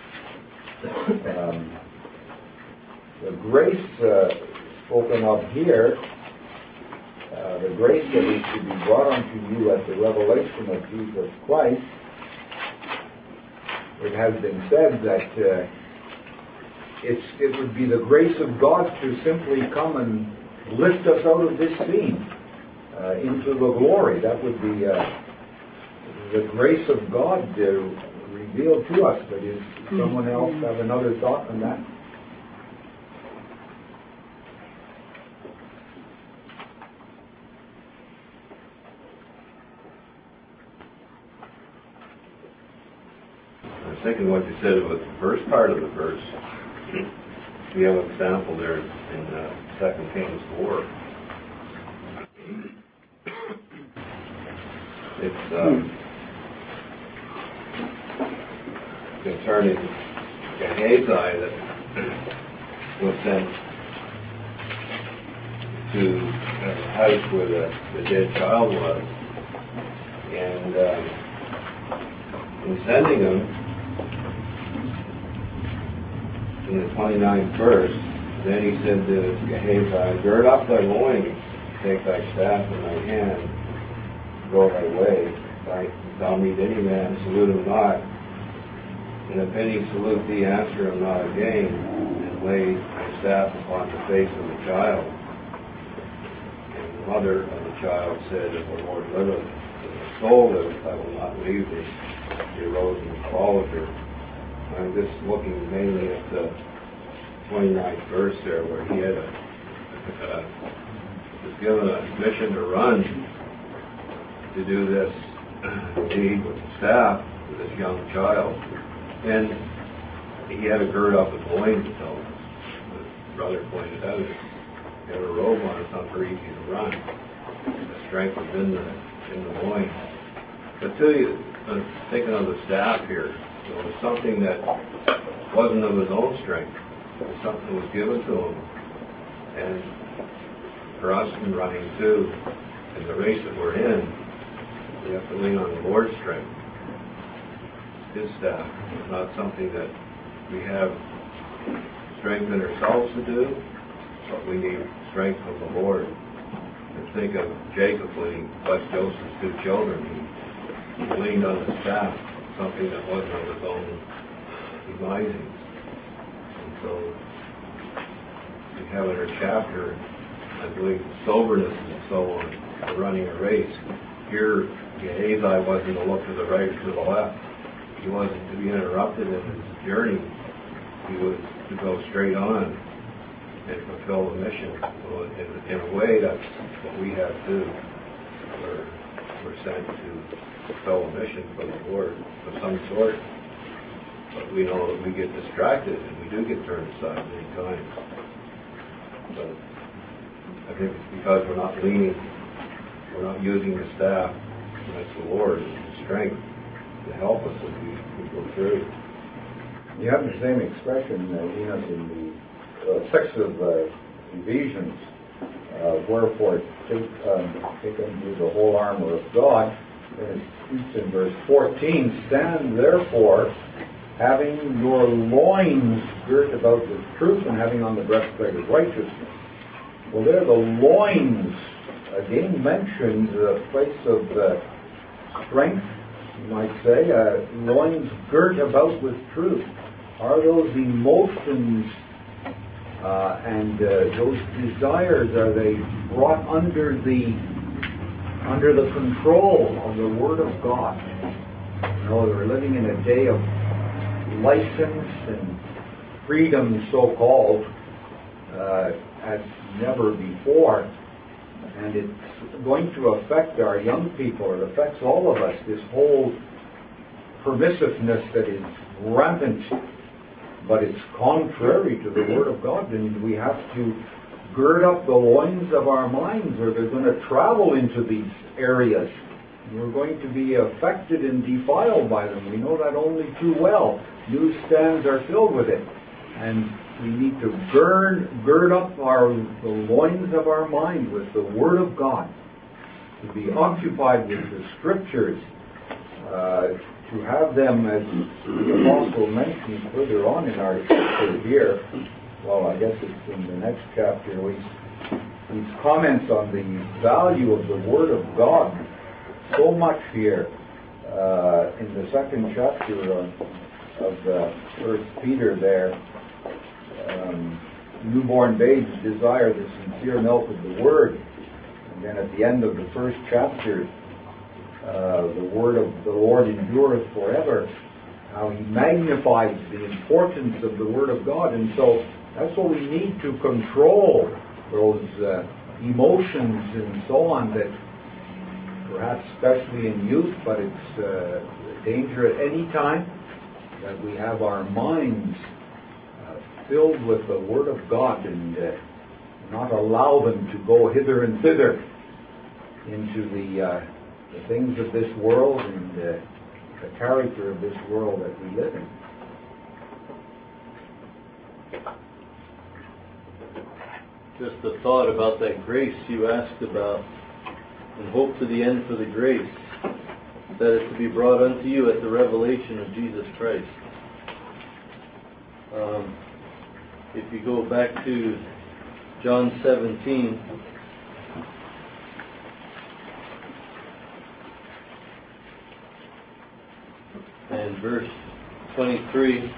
Um, the grace uh, spoken of here, uh, the grace that is to be brought unto you at the revelation of Jesus Christ, it has been said that uh, it's, it would be the grace of God to simply come and lift us out of this scene. uh, into the glory. That would be uh, the grace of God uh, revealed to us. But does someone else have another thought on that? I was thinking what you said about the first part of the verse. We have an example there in uh, Second Kings four. It's um, concerning Gehazi that was sent to the house where the, the dead child was, and um, in sending him, in the twenty-ninth verse, then he said to Gehazi, gird up thy loins, take thy staff in thy hand, go thy way. If thou meet any man, salute him not. And if any salute thee, answer him not again, and lay thy staff upon the face of the child. And the mother of the child said, if the Lord liveth, and the soul liveth, I will not leave thee. He arose and followed her. I'm just looking mainly at the twenty-ninth verse there, where he had a, uh, was given a mission to run to do this deed with the staff with this young child, and he had to gird up his loins, as the brother pointed out. He had a robe on; it's not very easy to run. The strength was in the in the loins. But to you, uh, thinking of the staff here. It was something that wasn't of his own strength. It was something that was given to him. And for us in running too, in the race that we're in, we have to lean on the Lord's strength. His staff. It's not something that we have strength in ourselves to do, but we need strength from the Lord. And think of Jacob when he blessed Joseph's two children. He, he leaned on the staff. Something that wasn't of his own devising. And so we have in our chapter, I believe, soberness and so on, for running a race. Here, Gehazi wasn't to look to the right or to the left. He wasn't to be interrupted in his journey. He was to go straight on and fulfill the mission. So in, in a way, that's what we have too. We're, we're sent to fulfill a mission for the Lord of some sort. But we know that we get distracted and we do get turned aside many times. But I think it's because we're not leaning, we're not using the staff, and that's the Lord, the strength to help us as we, we go through. You have the same expression, uh, Enos, in the uh, text of uh, Ephesians, uh, wherefore take, um, take unto the whole armor of God. And it's in verse fourteen, stand therefore, having your loins girt about with truth, and having on the breastplate of righteousness. Well, there the loins again mentions a place of uh, strength, you might say, uh, loins girt about with truth. Are those emotions uh, and uh, those desires, are they brought under the under the control of the Word of God? You know, we're living in a day of license and freedom, so-called, uh, as never before. And it's going to affect our young people. It affects all of us, this whole permissiveness that is rampant. But it's contrary to the Word of God, and we have to gird up the loins of our minds, or they're going to travel into these areas. We're going to be affected and defiled by them. We know that only too well. Newsstands are filled with it. And we need to gird, gird up our, the loins of our mind with the Word of God, to be occupied with the Scriptures, uh, to have them, as the Apostle mentions further on in our chapter here, well, I guess it's in the next chapter, he's, he's comments on the value of the Word of God so much here uh, in the second chapter of, of uh, First Peter there. Um, newborn babes desire the sincere milk of the Word, And then at the end of the first chapter, uh, the word of the Lord endureth forever. How he magnifies the importance of the Word of God. And so that's what we need to control, those uh, emotions and so on that perhaps especially in youth, but it's uh, a danger at any time, that we have our minds uh, filled with the Word of God and uh, not allow them to go hither and thither into the, uh, the things of this world and uh, the character of this world that we live in. Just a thought about that grace you asked about, and hope to the end for the grace that is to be brought unto you at the revelation of Jesus Christ. Um, if you go back to John seventeen, and verse twenty-three,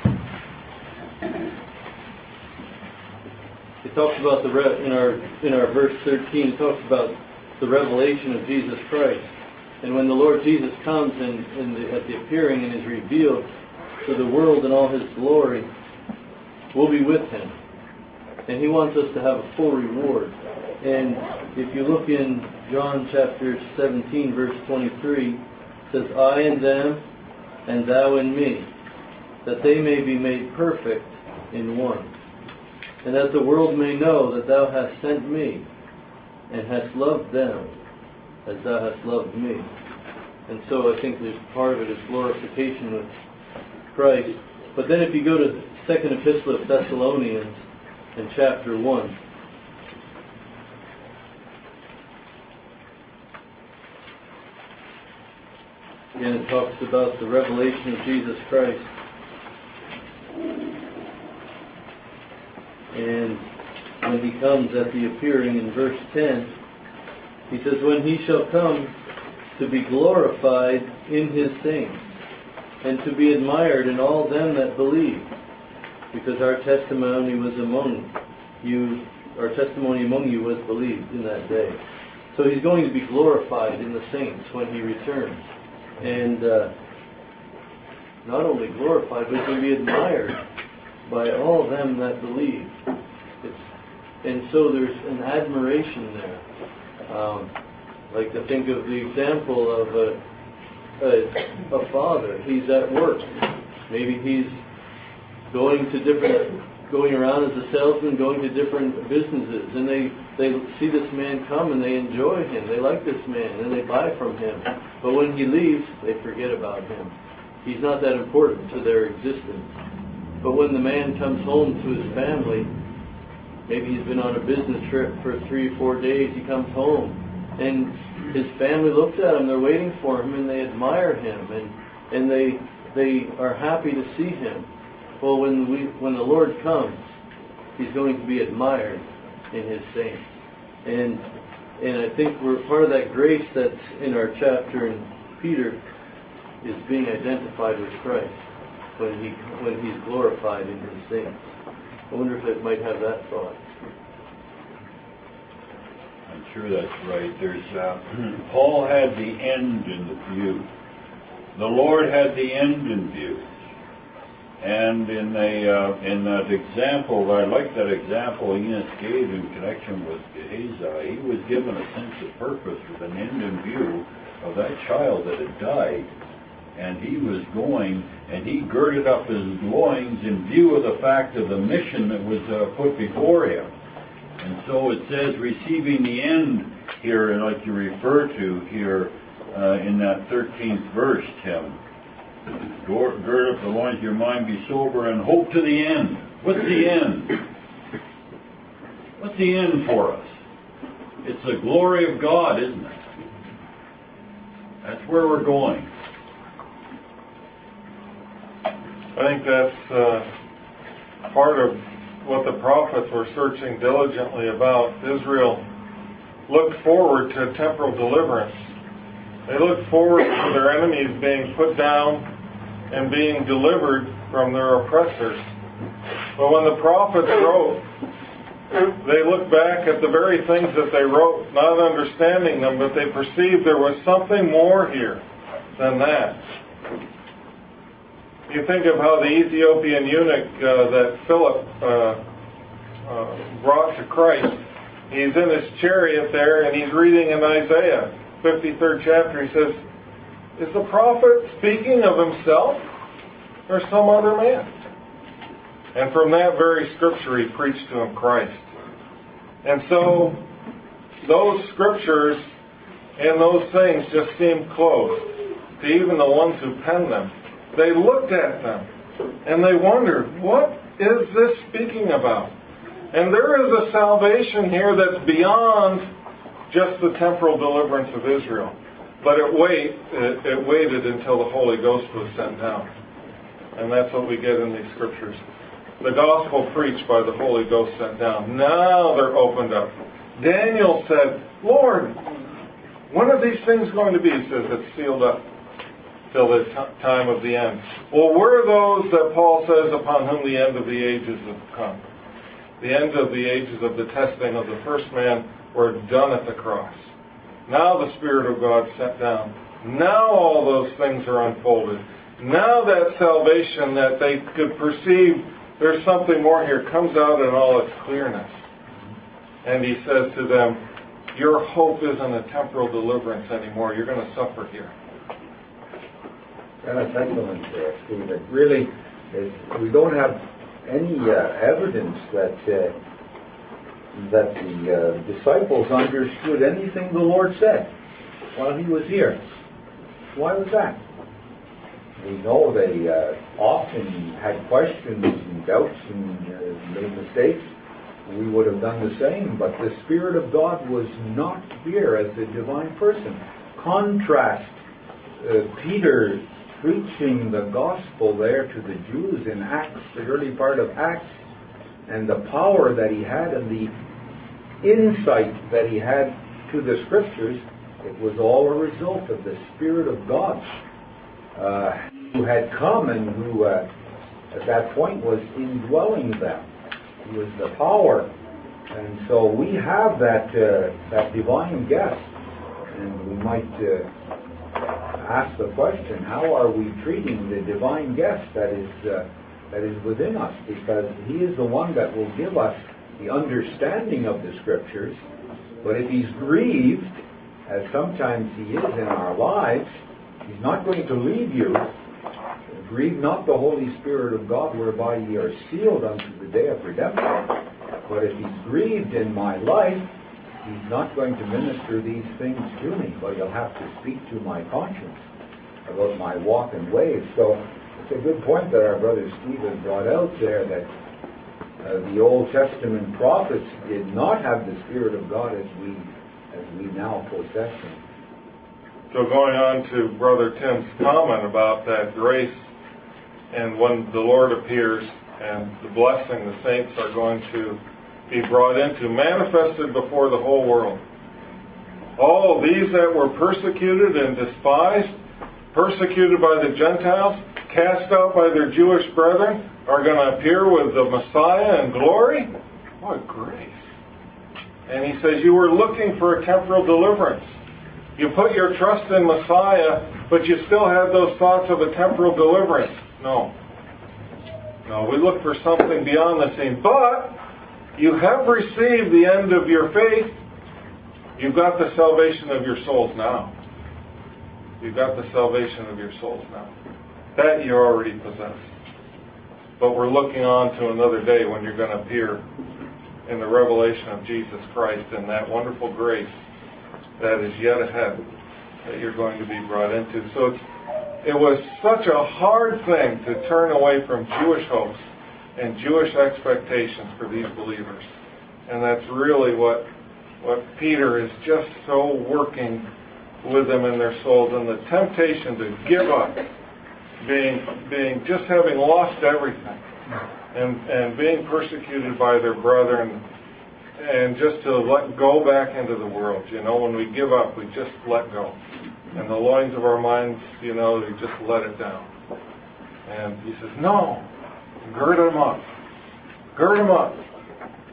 it talks about the re- in our in our verse thirteen. It talks about the revelation of Jesus Christ, and when the Lord Jesus comes and, and the, at the appearing and is revealed to the world in all His glory, we'll be with Him, and He wants us to have a full reward. And if you look in John chapter seventeen, verse twenty-three, it says, "I and them, and thou in me, that they may be made perfect in one. And that the world may know that thou hast sent me, and hast loved them as thou hast loved me." And so I think there's part of it is glorification with Christ. But then if you go to the second epistle of Thessalonians in chapter one, again, it talks about the revelation of Jesus Christ. And when He comes at the appearing in verse ten, he says, "When He shall come to be glorified in His saints, and to be admired in all them that believe, because our testimony was among you, our testimony among you was believed in that day." So He's going to be glorified in the saints when He returns. And uh, not only glorified, but to be admired by all them that believe. It's, and so there's an admiration there. Um, like to think of the example of a, a, a father. He's at work. Maybe he's going to different, going around as a salesman, going to different businesses, and they, they see this man come and they enjoy him. They like this man and they buy from him. But when he leaves, they forget about him. He's not that important to their existence. But when the man comes home to his family, maybe he's been on a business trip for three or four days, he comes home, and his family looks at him, they're waiting for him, and they admire him, and, and they they are happy to see him. Well, when we when the Lord comes, He's going to be admired in His saints. And and I think we're part of that grace that's in our chapter in Peter is being identified with Christ when he when He's glorified in His saints. I wonder if it might have that thought. I'm sure that's right. There's uh, Paul had the end in view. The Lord had the end in view. And in the uh, in that example, I like that example Enos gave in connection with Gehazi. He was given a sense of purpose with an end in view of that child that had died. And he was going, and he girded up his loins in view of the fact of the mission that was uh, put before him. And so it says, receiving the end here, like you refer to here uh, in that thirteenth verse, Tim. Gird up the loins of your mind, be sober, and hope to the end. What's the end? What's the end for us? It's the glory of God, isn't it? That's where we're going. I think that's uh, part of what the prophets were searching diligently about. Israel looked forward to temporal deliverance. They looked forward to their enemies being put down and being delivered from their oppressors. But when the prophets wrote, they look back at the very things that they wrote, not understanding them, but they perceived there was something more here than that. You think of how the Ethiopian eunuch uh, that Philip uh, uh, brought to Christ, he's in his chariot there and he's reading in Isaiah fifty-third chapter. He says, is the prophet speaking of himself or some other man? And from that very scripture he preached to him Christ. And so those scriptures and those things just seemed closed to even the ones who penned them. They looked at them and they wondered, what is this speaking about? And there is a salvation here that's beyond just the temporal deliverance of Israel. But it, wait, it, it waited until the Holy Ghost was sent down. And that's what we get in these scriptures. The gospel preached by the Holy Ghost sent down. Now they're opened up. Daniel said, Lord, when are these things going to be? He says, it's sealed up till the t- time of the end. Well, where are those that Paul says upon whom the end of the ages have come? The end of the ages of the testing of the first man were done at the cross. Now the Spirit of God sent down. Now all those things are unfolded. Now that salvation that they could perceive there's something more here comes out in all its clearness. And he says to them, your hope isn't a temporal deliverance anymore. You're going to suffer here. Yeah, that's excellent, uh, Steve. It really is. We don't have any uh, evidence that uh, that the uh, disciples understood anything the Lord said while he was here. Why was that? We know they uh, often had questions and doubts and uh, made mistakes. We would have done the same, but the Spirit of God was not here as a divine person. Contrast uh, Peter preaching the gospel there to the Jews in Acts, the early part of Acts, and the power that he had and the insight that he had to the Scriptures. It was all a result of the Spirit of God uh, who had come and who uh, at that point was indwelling them. He was the power. And so we have that uh, that divine guest. And we might uh, ask the question, how are we treating the divine guest that is uh, that is within us? Because he is the one that will give us the understanding of the Scriptures. But if he's grieved, as sometimes he is in our lives, he's not going to leave you. Grieve not the Holy Spirit of God, whereby ye are sealed unto the day of redemption. But if he's grieved in my life, he's not going to minister these things to me, but he'll have to speak to my conscience about my walk and ways. So it's a good point that our brother Stephen brought out there, that uh, the Old Testament prophets did not have the Spirit of God as we as we now possess him. So going on to Brother Tim's comment about that grace, and when the Lord appears and the blessing the saints are going to be brought into, manifested before the whole world. All these that were persecuted and despised, persecuted by the Gentiles, cast out by their Jewish brethren, are going to appear with the Messiah in glory? What grace. And he says, you were looking for a temporal deliverance. You put your trust in Messiah, but you still had those thoughts of a temporal deliverance. No. No, we look for something beyond the scene. But you have received the end of your faith. You've got the salvation of your souls now. You've got the salvation of your souls now. That you already possess. But we're looking on to another day when you're going to appear in the revelation of Jesus Christ and that wonderful grace that is yet ahead that you're going to be brought into. So it's, it was such a hard thing to turn away from Jewish hopes and Jewish expectations for these believers. And that's really what what Peter is just so working with them in their souls, and the temptation to give up, being being just having lost everything, and and being persecuted by their brethren, and just to let go back into the world. You know, when we give up, we just let go. And the loins of our minds, you know, we just let it down. And he says, no, gird them up. Gird them up.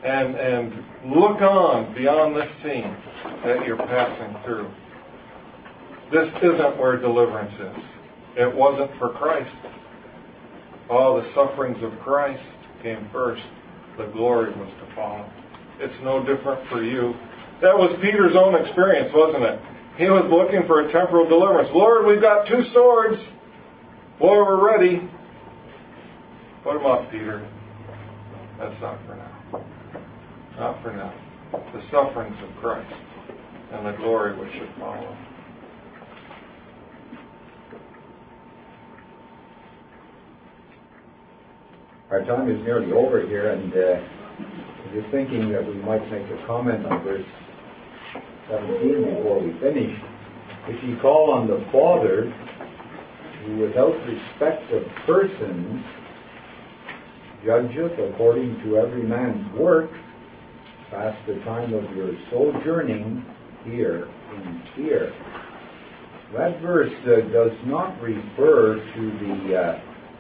and, and look on beyond this scene that you're passing through. This isn't where deliverance is. It wasn't for Christ. All the sufferings of Christ came first. The glory was to follow. It's no different for you. That was Peter's own experience, wasn't it? He was looking for a temporal deliverance. Lord, we've got two swords. Lord, we're ready. Put them up, Peter. That's not for now. Not for now. The sufferings of Christ and the glory which should follow. Our time is nearly over here, and uh, I'm just thinking that we might make a comment on verse seventeen before we finish. If ye call on the Father, who without respect of persons judgeth according to every man's work, pass the time of your sojourning here in fear. That verse uh, does not refer to the uh,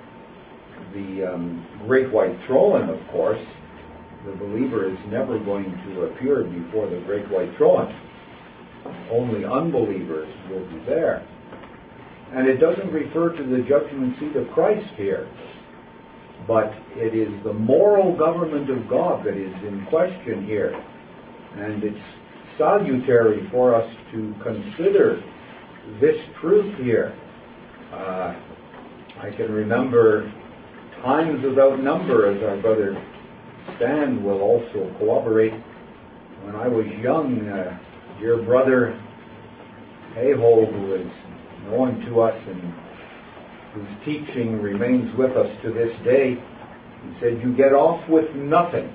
the um, great white throne, of course. The believer is never going to appear before the great white throne. Only unbelievers will be there. And it doesn't refer to the judgment seat of Christ here, but it is the moral government of God that is in question here. And it's salutary for us to consider this truth here. Uh, I can remember times without number, as our brother Stan will also corroborate. When I was young, uh, dear brother Aho, who is known to us and whose teaching remains with us to this day, he said, you get off with nothing.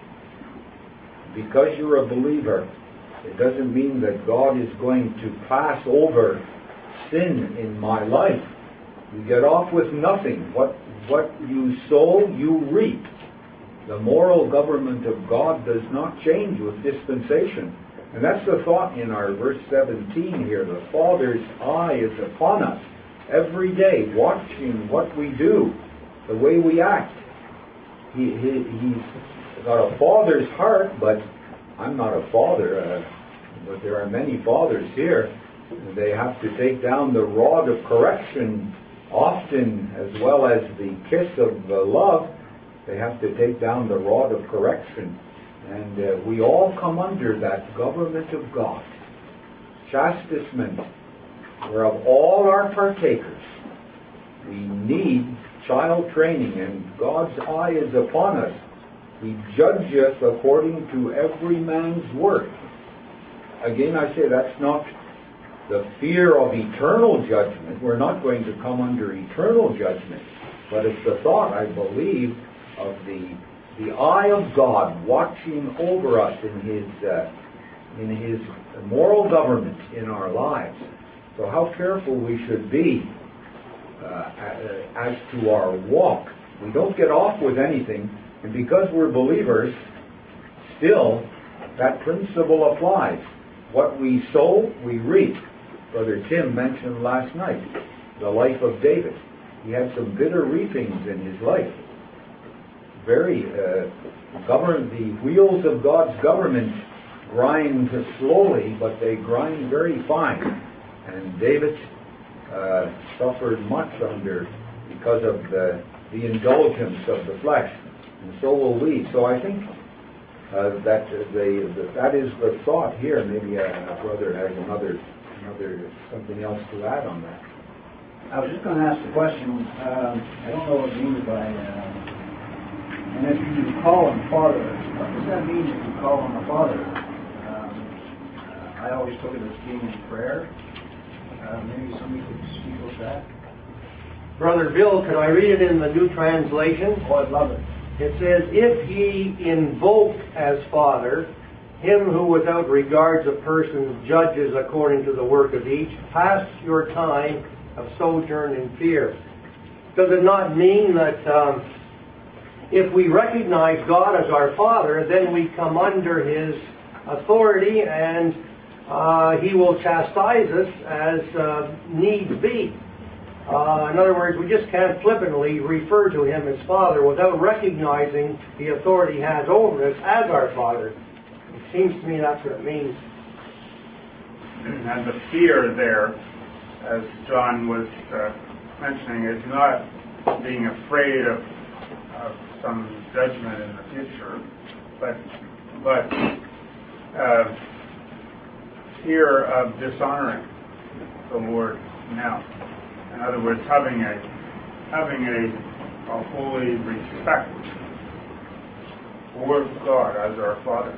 Because you're a believer, it doesn't mean that God is going to pass over sin in my life. You get off with nothing. What what you sow, you reap. The moral government of God does not change with dispensation. And that's the thought in our verse seventeen here. The Father's eye is upon us every day, watching what we do, the way we act. He, he, he's got a father's heart, but I'm not a father. Uh, but there are many fathers here. They have to take down the rod of correction often, as well as the kiss of uh, love. They have to take down the rod of correction. And uh, we all come under that government of God. Chastisement, whereof all are partakers. We need child training, and God's eye is upon us. He judgeth according to every man's work. Again, I say that's not the fear of eternal judgment. We're not going to come under eternal judgment. But it's the thought, I believe, of the the eye of God watching over us in His uh, in His moral government in our lives. So how careful we should be uh, as to our walk. We don't get off with anything, and because we're believers, still that principle applies. What we sow, we reap. Brother Tim mentioned last night the life of David. He had some bitter reapings in his life. Very uh, govern the wheels of God's government grind slowly, but they grind very fine. And David uh, suffered much under because of the the indulgence of the flesh, and so will we. So I think uh, that the, the that is the thought here. Maybe a, a brother has another another something else to add on that. I was just going to ask the question. Um, I don't know what it means by. Uh, And if you call him Father, what does that mean if you call him a Father? Um, uh, I always took it as being in prayer. Uh, maybe somebody could speak with that. Brother Bill, could I read it in the New Translation? Oh, I'd love it. It says, if ye invoke as Father him who without regards of persons judges according to the work of each, pass your time of sojourn in fear. Does it not mean that um, if we recognize God as our Father, then we come under His authority, and uh, He will chastise us as uh, needs be. Uh, in other words, we just can't flippantly refer to him as Father without recognizing the authority he has over us as our Father. It seems to me that's what it means. And the fear there, as John was uh, mentioning, is not being afraid of, of some judgment in the future, but but uh, fear of dishonoring the Lord now. In other words, having a having a, a holy respect for God as our Father.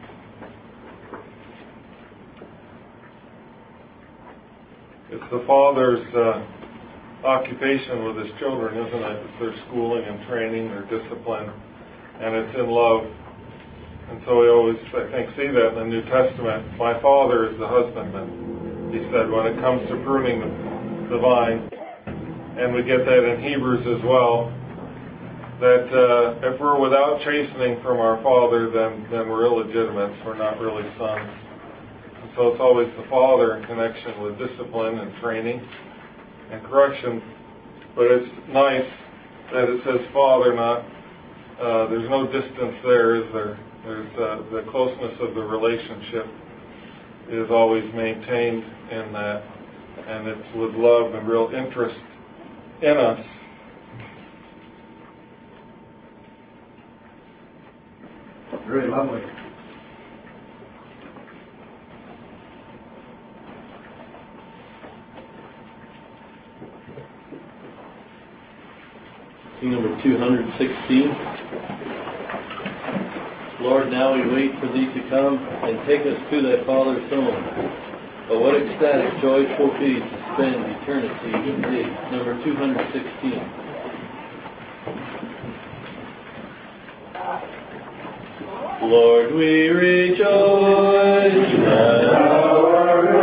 It's the father's uh, occupation with his children, isn't it? It's their schooling and training, their discipline, and it's in love. And so we always, I think, see that in the New Testament. My father is the husbandman, he said, when it comes to pruning the, the vine. And we get that in Hebrews as well, that uh, if we're without chastening from our father, then, then we're illegitimates, we're not really sons. And so it's always the father in connection with discipline and training and correction. But it's nice that it says father, not, uh, there's no distance there, is there? There's uh, the closeness of the relationship is always maintained in that, and it's with love and real interest in us. Very lovely. King number two hundred sixteen. Lord, now we wait for Thee to come and take us to Thy Father's home. But what ecstatic joy 'twill be to spend eternity with Thee. Number two hundred sixteen. Lord, we rejoice that our